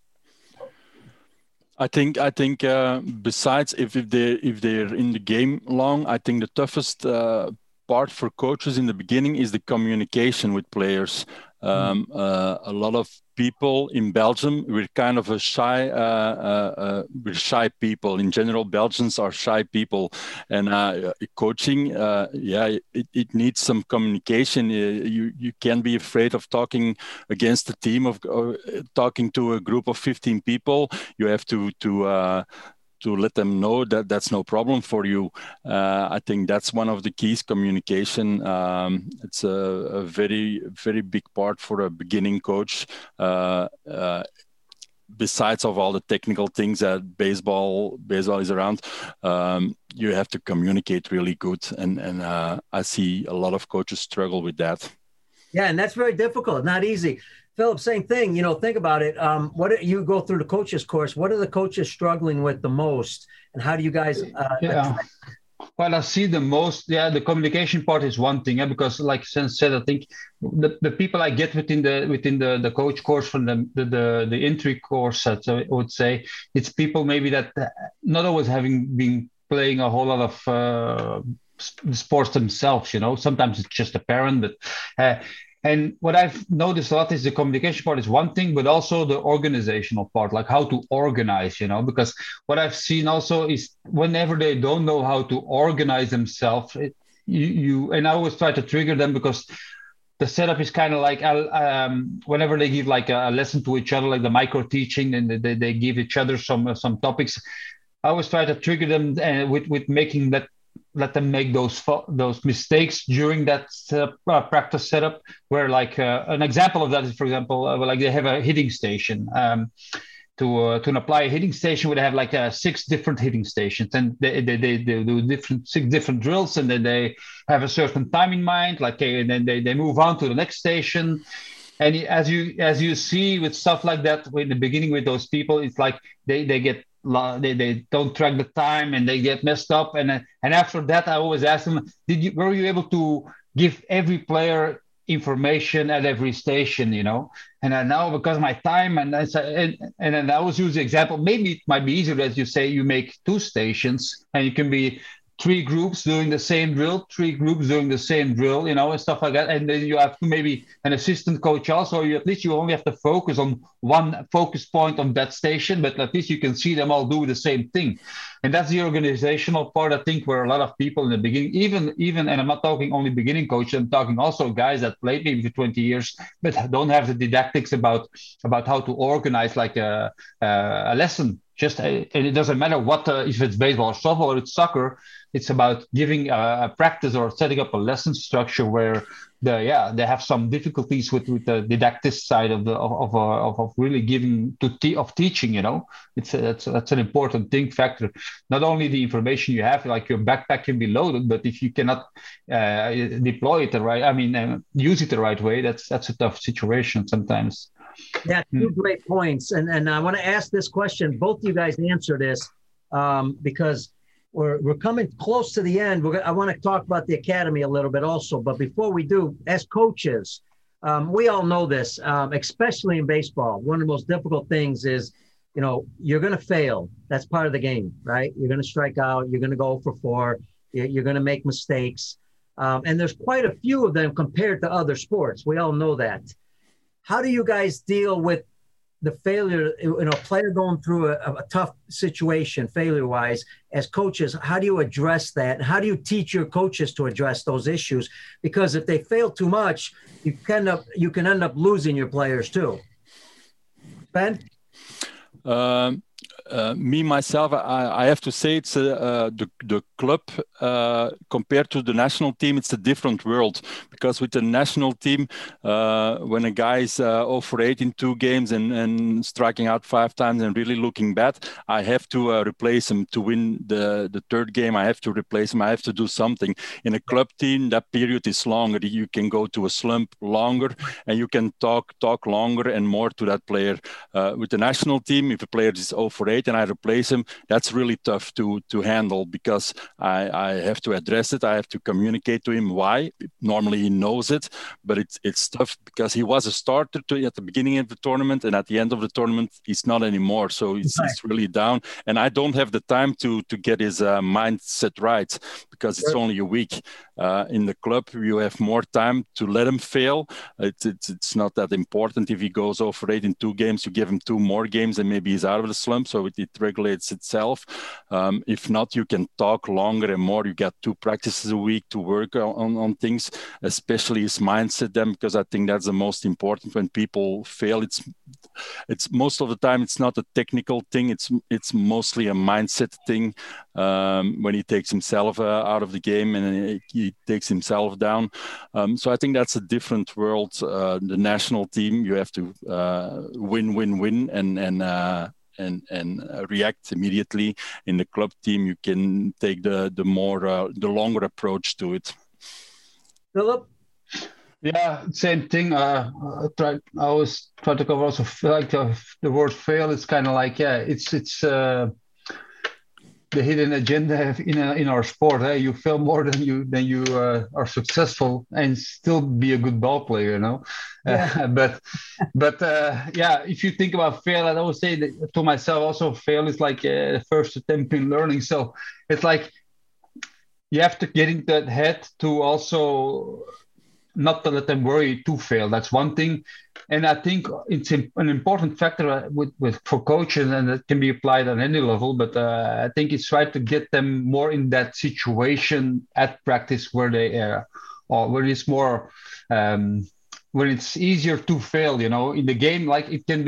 I think besides if they're in the game long, I think the toughest part for coaches in the beginning is the communication with players. A lot of people in Belgium, we're kind of a shy, we're shy people. In general, Belgians are shy people, and coaching, it needs some communication. You can't be afraid of talking against a team of talking to a group of 15 people. You have to let them know that that's no problem for you. I think that's one of the keys, communication. It's a very, very big part for a beginning coach. Besides of all the technical things that baseball is around, you have to communicate really good. And I see a lot of coaches struggle with that. Yeah, and that's very difficult, not easy. Philip, same thing. Think about it. What you go through the coaches course? What are the coaches struggling with the most, and how do you guys? Well, I see the most. Yeah, the communication part is one thing. Because, like Sen said, I think the people I get within the coach course from the entry course, I would say, it's people maybe that not always having been playing a whole lot of sports themselves. Sometimes it's just a parent, but. And what I've noticed a lot is the communication part is one thing, but also the organizational part, like how to organize, because what I've seen also is whenever they don't know how to organize themselves, and I always try to trigger them, because the setup is kind of like whenever they give like a lesson to each other, like the micro teaching, and they give each other some topics, I always try to trigger them with making that. Let them make those mistakes during that practice setup, where like an example of that is, for example, like they have a hitting station. To apply a hitting station, would have like 6 different hitting stations, and they do 6 different drills, and then they have a certain time in mind, and then they move on to the next station. And as you see with stuff like that, in the beginning with those people, it's like they don't track the time and they get messed up. And after that, I always ask them, were you able to give every player information at every station, And I know because of my time, and then I always use the example, maybe it might be easier, as you say, you make 2 stations and you can be 3 groups doing the same drill, 3 groups doing the same drill, and stuff like that. And then you have maybe an assistant coach also. At least you only have to focus on one focus point on that station, but at least you can see them all do the same thing. And that's the organizational part, I think, where a lot of people in the beginning, even, and I'm not talking only beginning coaches, I'm talking also guys that played maybe for 20 years, but don't have the didactics about how to organize like a lesson. And it doesn't matter what, if it's baseball or softball or it's soccer, it's about giving a practice or setting up a lesson structure where they have some difficulties with the didactic side of really giving of teaching. That's an important thing factor. Not only the information you have, like your backpack can be loaded, but if you cannot deploy it the right, use it the right way, that's a tough situation sometimes. Yeah, 2 great points. And I want to ask this question. Both of you guys answer this because we're coming close to the end. I want to talk about the academy a little bit also. But before we do, as coaches, we all know this, especially in baseball. One of the most difficult things is, you're going to fail. That's part of the game, right? You're going to strike out. You're going to go for 4. You're going to make mistakes. And there's quite a few of them compared to other sports. We all know that. How do you guys deal with the failure, a player going through a tough situation failure-wise as coaches? How do you address that? How do you teach your coaches to address those issues? Because if they fail too much, you can end up losing your players too. Ben? Me, myself, I have to say it's the club compared to the national team, it's a different world. Because with the national team, when a guy is 0 for 8 in 2 games and striking out 5 times and really looking bad, I have to replace him. To win the 3rd game, I have to replace him. I have to do something. In a club team, that period is longer. You can go to a slump longer and you can talk longer and more to that player. With the national team, if a player is 0 for 8, great and I replace him, that's really tough to handle, because I have to address it. I have to communicate to him why. Normally he knows it, but it's tough because he was a starter at the beginning of the tournament, and at the end of the tournament, he's not anymore. So he's really down. And I don't have the time to get his mindset right, because it's only a week. In the club, you have more time to let him fail. It's not that important. If he goes 0-8 in 2 games, you give him 2 more games and maybe he's out of the slump. So it regulates itself. If not, you can talk longer and more. You get 2 practices a week to work on things, especially his mindset then, because I think that's the most important. When people fail, it's most of the time it's not a technical thing. It's mostly a mindset thing. When he takes himself out of the game and he takes himself down. So I think that's a different world. The national team, you have to win and react immediately. In the club team, you can take the longer approach to it. Philip? Yeah, same thing. I always try to cover also, like the word fail is kind of like, it's the hidden agenda in our sport. You fail more than you are successful and still be a good ball player, you know. Yeah. But if you think about fail, I always say that to myself also, fail is like first attempt in learning. So it's like you have to get into that head to also not to let them worry to fail. That's one thing. And I think it's an important factor for coaches, and it can be applied on any level. But I think it's right to get them more in that situation at practice where they or where it's more, where it's easier to fail. You know, in the game, like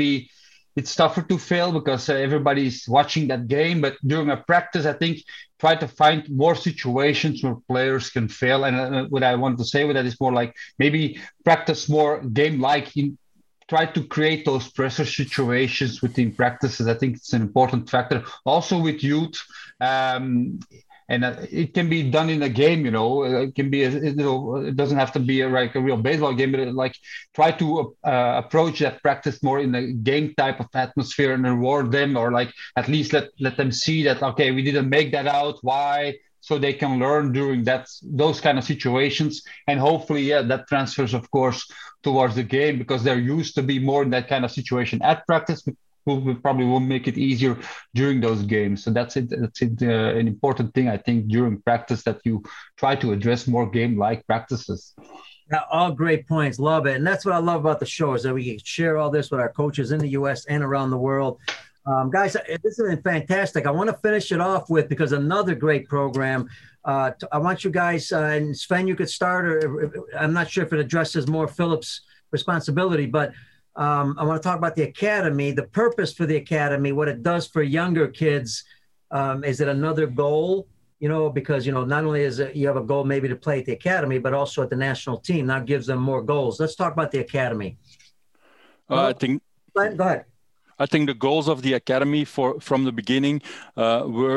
it's tougher to fail because everybody's watching that game. But during a practice, I think try to find more situations where players can fail. And what I want to say with that is more like maybe practice more game-like. Try to create those pressure situations within practices. I think it's an important factor. Also with youth, and it can be done in a game. You know, it can be it doesn't have to be like a real baseball game, but like try to approach that practice more in a game type of atmosphere and reward them, or like at least let them see that, okay, we didn't make that out. Why? So they can learn during those kind of situations, and hopefully, that transfers, of course, towards the game, because they're used to be more in that kind of situation at practice. We probably will make it easier during those games. So that's it. An important thing, I think, during practice, that you try to address more game-like practices. Yeah, all great points. Love it. And that's what I love about the show, is that we can share all this with our coaches in the U.S. and around the world. Guys, this has been fantastic. I want to finish it off with, because another great program. I want you guys, and Sven, you could start, or I'm not sure if it addresses more Philip's responsibility, but I want to talk about the academy, the purpose for the academy, what it does for younger kids. Is it another goal? You know, because, you know, not only is it, you have a goal maybe to play at the academy, but also at the national team. That gives them more goals. Let's talk about the academy. I think. Go ahead. I think the goals of the academy from the beginning were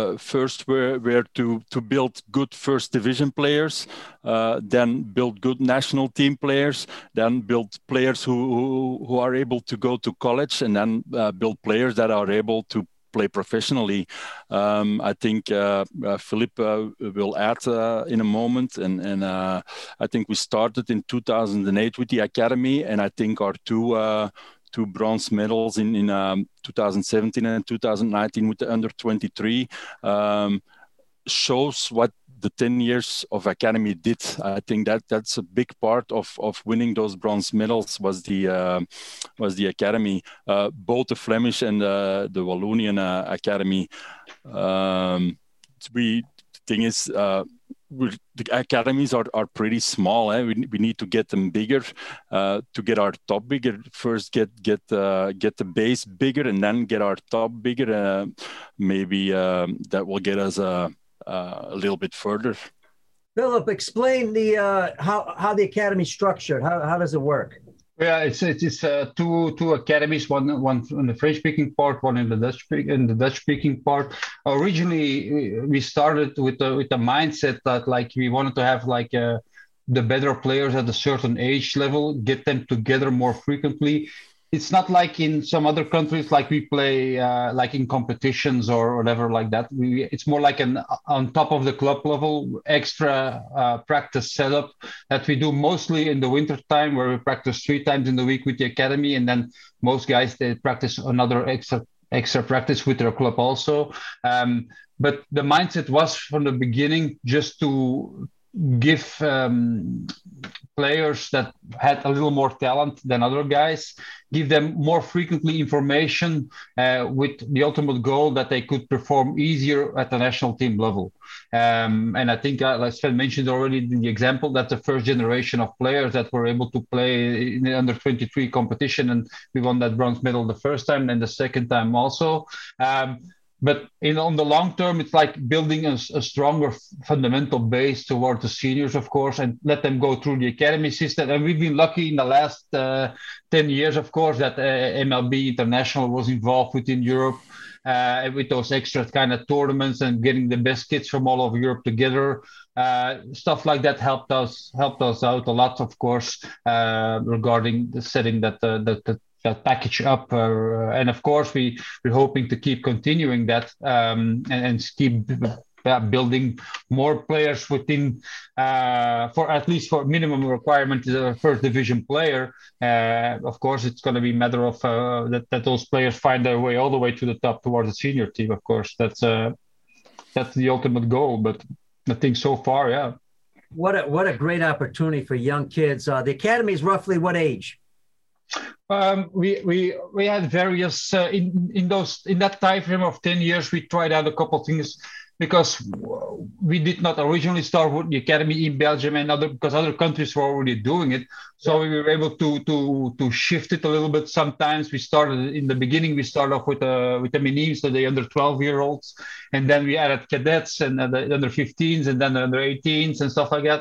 to build good first division players, then build good national team players, then build players who are able to go to college, and then build players that are able to play professionally. I think Philippe will add in a moment, and I think we started in 2008 with the academy, and I think our two bronze medals in 2017 and 2019 with the under 23 shows what the 10 years of academy did. I think that's a big part of winning those bronze medals was the academy, both the Flemish and the Wallonian academy. The thing is, the academies are pretty small. We need to get them bigger to get our top bigger. First, get the base bigger, and then get our top bigger. Maybe that will get us a little bit further. Philip, explain the how the academy is structured. How does it work? Yeah, it's two academies, one in the French-speaking part, one in the Dutch-speaking part. Originally, we started with the mindset that like we wanted to have like the better players at a certain age level, get them together more frequently, it's not like in some other countries, like we play like in competitions or whatever like that. It's more like an on top of the club level extra practice setup that we do mostly in the winter time, where we practice 3 times in the week with the academy, and then most guys, they practice another extra practice with their club also. But the mindset was from the beginning just to give players that had a little more talent than other guys, give them more frequently information with the ultimate goal that they could perform easier at the national team level. And I think, like Sven mentioned already in the example, that's the first generation of players that were able to play in the under-23 competition, and we won that bronze medal the first time and the second time also. But on the long term, it's like building a stronger fundamental base towards the seniors, of course, and let them go through the academy system. And we've been lucky in the last 10 years, of course, that MLB International was involved within Europe with those extra kind of tournaments and getting the best kids from all over Europe together. Stuff like that helped us out a lot, of course, regarding the setting that package up, and of course we're hoping to keep continuing that and keep building more players within for at least for minimum requirement is a first division player. Of course it's going to be a matter of that those players find their way all the way to the top towards the senior team. Of course that's the ultimate goal, but I think so far, yeah. What a great opportunity for young kids. The academy is roughly what age? We had various in that time frame of 10 years. We tried out a couple of things because we did not originally start with the academy in Belgium and because other countries were already doing it. So we were able to shift it a little bit. Sometimes we started in the beginning. We started off with the minims, so the under 12-year-olds, and then we added cadets and the under 15s, and then the under 18s and stuff like that.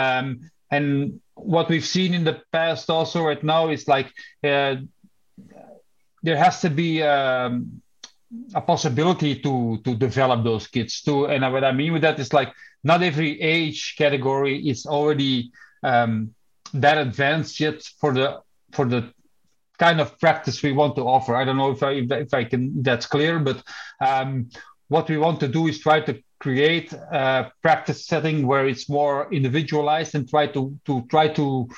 And what we've seen in the past also right now is like there has to be a possibility to develop those kids too. And what I mean with that is like not every age category is already that advanced yet for the kind of practice we want to offer. I don't know if I can, that's clear, but what we want to do is try to create a practice setting where it's more individualized and try to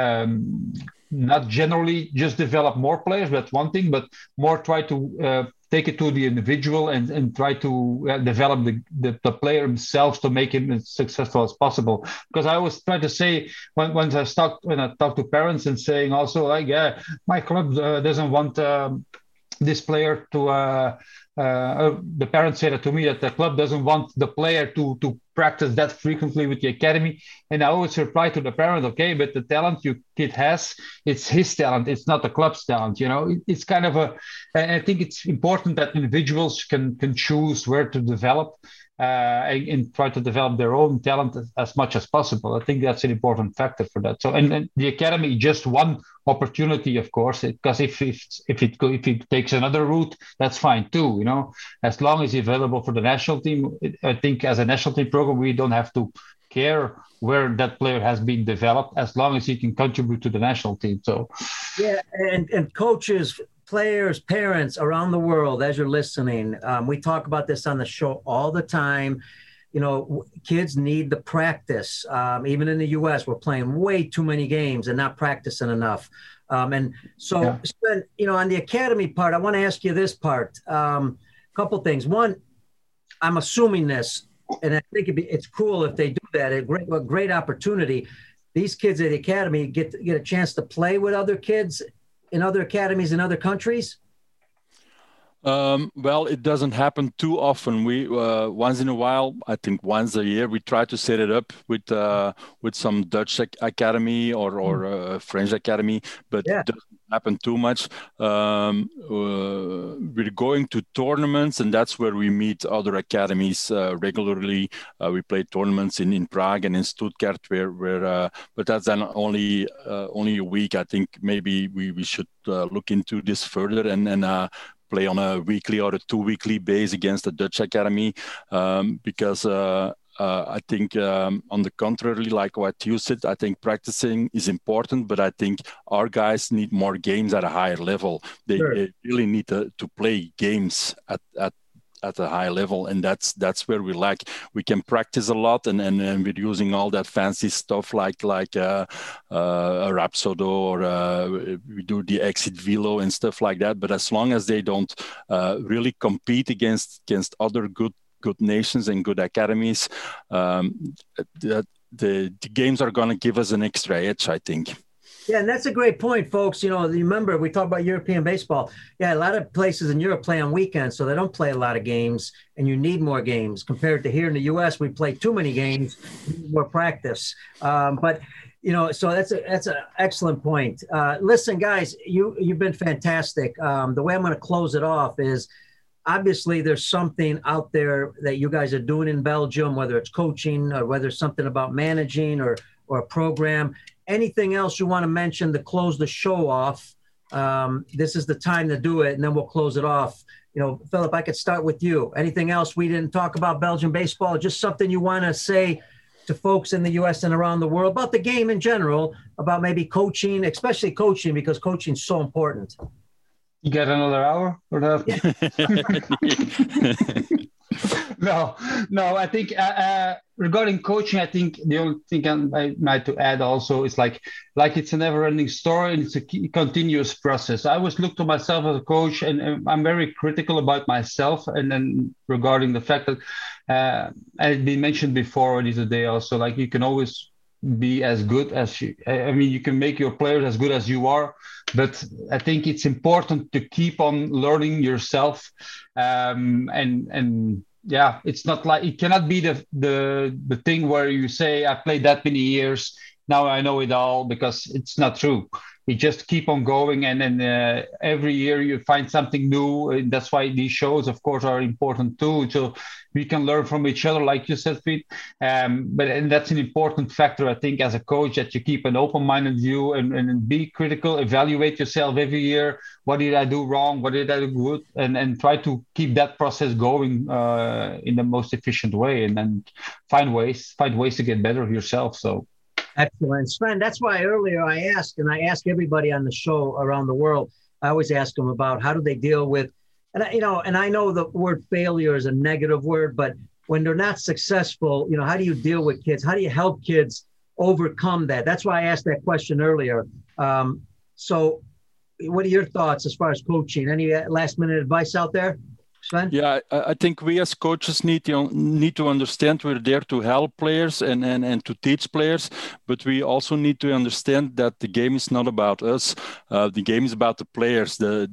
not generally just develop more players, that's one thing, but more try to take it to the individual and try to develop the player himself to make him as successful as possible. Because I always try to say when I talk to parents and saying also like, yeah, my club doesn't want this player to the parents say that to me, that the club doesn't want the player to practice that frequently with the academy. And I always reply to the parent, okay, but the talent your kid has, it's his talent, it's not the club's talent. You know, it's kind of I think it's important that individuals can choose where to develop and try to develop their own talent as much as possible. I think that's an important factor for that. So, and the academy just one opportunity, of course, because if it takes another route, that's fine too. You know, as long as it's available for the national team, I think as a national team program, we don't have to care where that player has been developed, as long as he can contribute to the national team. So, yeah, and coaches, players, parents around the world, as you're listening, we talk about this on the show all the time. You know, kids need the practice. Even in the U.S., we're playing way too many games and not practicing enough. And so, yeah. Sven, you know, on the academy part, I want to ask you this part. A couple things. One, I'm assuming this, and I think it's cool if they do that. A great opportunity. These kids at the academy get a chance to play with other kids in other academies in other countries? Well, it doesn't happen too often. We once in a while, I think once a year, we try to set it up with some Dutch academy or French academy, but it doesn't happen too much. We're going to tournaments, and that's where we meet other academies regularly. We play tournaments in Prague and in Stuttgart, where but that's then only a week. I think maybe we should look into this further and play on a weekly or a 2 weekly base against the Dutch academy, because I think on the contrary, like what you said, I think practicing is important, but I think our guys need more games at a higher level. They really need to play games at a high level, and that's where we lack. We can practice a lot, and we're using all that fancy stuff like a Rhapsodo, or we do the Exit Velo and stuff like that. But as long as they don't really compete against other good nations and good academies, the games are going to give us an extra edge, I think. Yeah, and that's a great point, folks. You know, remember, we talk about European baseball. Yeah, a lot of places in Europe play on weekends, so they don't play a lot of games, and you need more games. Compared to here in the U.S., we play too many games, more practice. But, you know, so that's an excellent point. Listen, guys, you've been fantastic. The way I'm going to close it off is, obviously, there's something out there that you guys are doing in Belgium, whether it's coaching or whether it's something about managing or a program. Anything else you want to mention to close the show off? This is the time to do it, and then we'll close it off. You know, Philip, I could start with you. Anything else we didn't talk about Belgian baseball? Just something you want to say to folks in the U.S. and around the world about the game in general, about maybe coaching, especially coaching, because coaching is so important. You got another hour for that? No. I think regarding coaching, I think the only thing I might to add also is like it's a never-ending story, and it's a continuous process. I always look to myself as a coach, and I'm very critical about myself. And then regarding the fact that as been mentioned before already today, also like you can always be as good as you. I mean, you can make your players as good as you are, but I think it's important to keep on learning yourself. And yeah, it's not like it cannot be the thing where you say I played that many years, now I know it all, because it's not true. We just keep on going, and then every year you find something new. And that's why these shows, of course, are important too. So we can learn from each other, like you said, Pete. But that's an important factor, I think, as a coach, that you keep an open-minded view and be critical, evaluate yourself every year. What did I do wrong? What did I do good? And try to keep that process going in the most efficient way, and then find ways to get better yourself. So. Excellent. Sven, that's why earlier I asked everybody on the show around the world, I always ask them about how do they deal with, and I know the word failure is a negative word, but when they're not successful, you know, how do you deal with kids? How do you help kids overcome that? That's why I asked that question earlier. So what are your thoughts as far as coaching? Any last minute advice out there? Sven? Yeah, I think we as coaches need to understand we're there to help players and to teach players, but we also need to understand that the game is not about us. The game is about the players. They're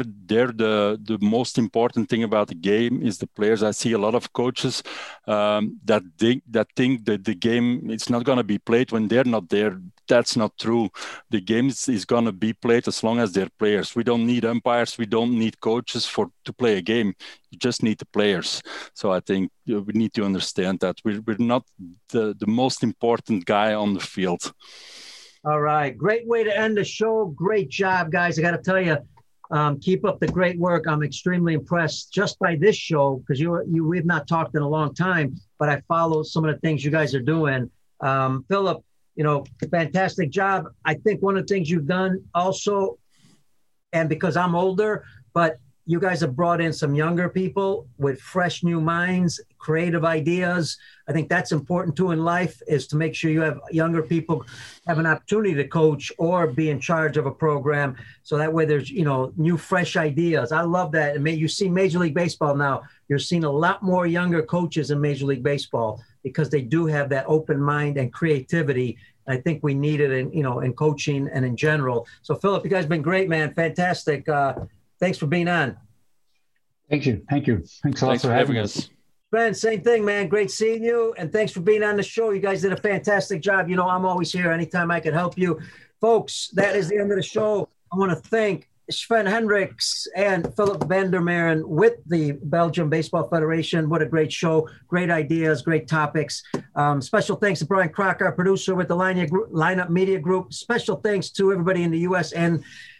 the most important thing about the game is the players. I see a lot of coaches that think that the game is not going to be played when they're not there. That's not true. The game is going to be played as long as they're players. We don't need umpires. We don't need coaches to play a game. You just need the players. So I think we need to understand that we're not the most important guy on the field. All right. Great way to end the show. Great job, guys. I got to tell you, keep up the great work. I'm extremely impressed just by this show, because we've not talked in a long time, but I follow some of the things you guys are doing. Philip, you know, fantastic job. I think one of the things you've done also, and because I'm older, but you guys have brought in some younger people with fresh new minds, creative ideas. I think that's important too in life, is to make sure you have younger people have an opportunity to coach or be in charge of a program. So that way there's, you know, new, fresh ideas. I love that. And you see Major League Baseball now, you're seeing a lot more younger coaches in Major League Baseball, because they do have that open mind and creativity. I think we need it in coaching and in general. So Philip, you guys have been great, man. Fantastic. Thanks for being on. Thank you. Thanks a lot for having us. Ben, same thing, man. Great seeing you. And thanks for being on the show. You guys did a fantastic job. You know, I'm always here anytime I can help you. Folks, that is the end of the show. I want to thank Sven Hendricks and Philip van der Meren with the Belgium Baseball Federation. What a great show. Great ideas, great topics. Special thanks to Brian Crocker, our producer with the Lineup Media Group. Special thanks to everybody in the U.S. and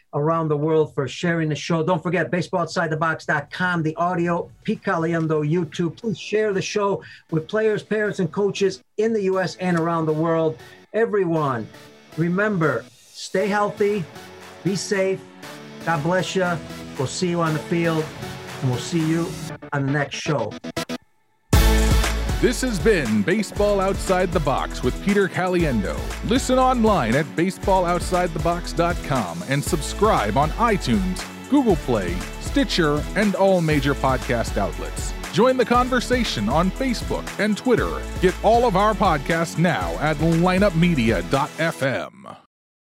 around the world for sharing the show. Don't forget, baseballoutsidethebox.com, the audio, Pete Caliendo, YouTube. Please share the show with players, parents, and coaches in the U.S. and around the world. Everyone, remember, stay healthy, be safe. God bless you. We'll see you on the field, and we'll see you on the next show. This has been Baseball Outside the Box with Peter Caliendo. Listen online at baseballoutsidethebox.com and subscribe on iTunes, Google Play, Stitcher, and all major podcast outlets. Join the conversation on Facebook and Twitter. Get all of our podcasts now at lineupmedia.fm.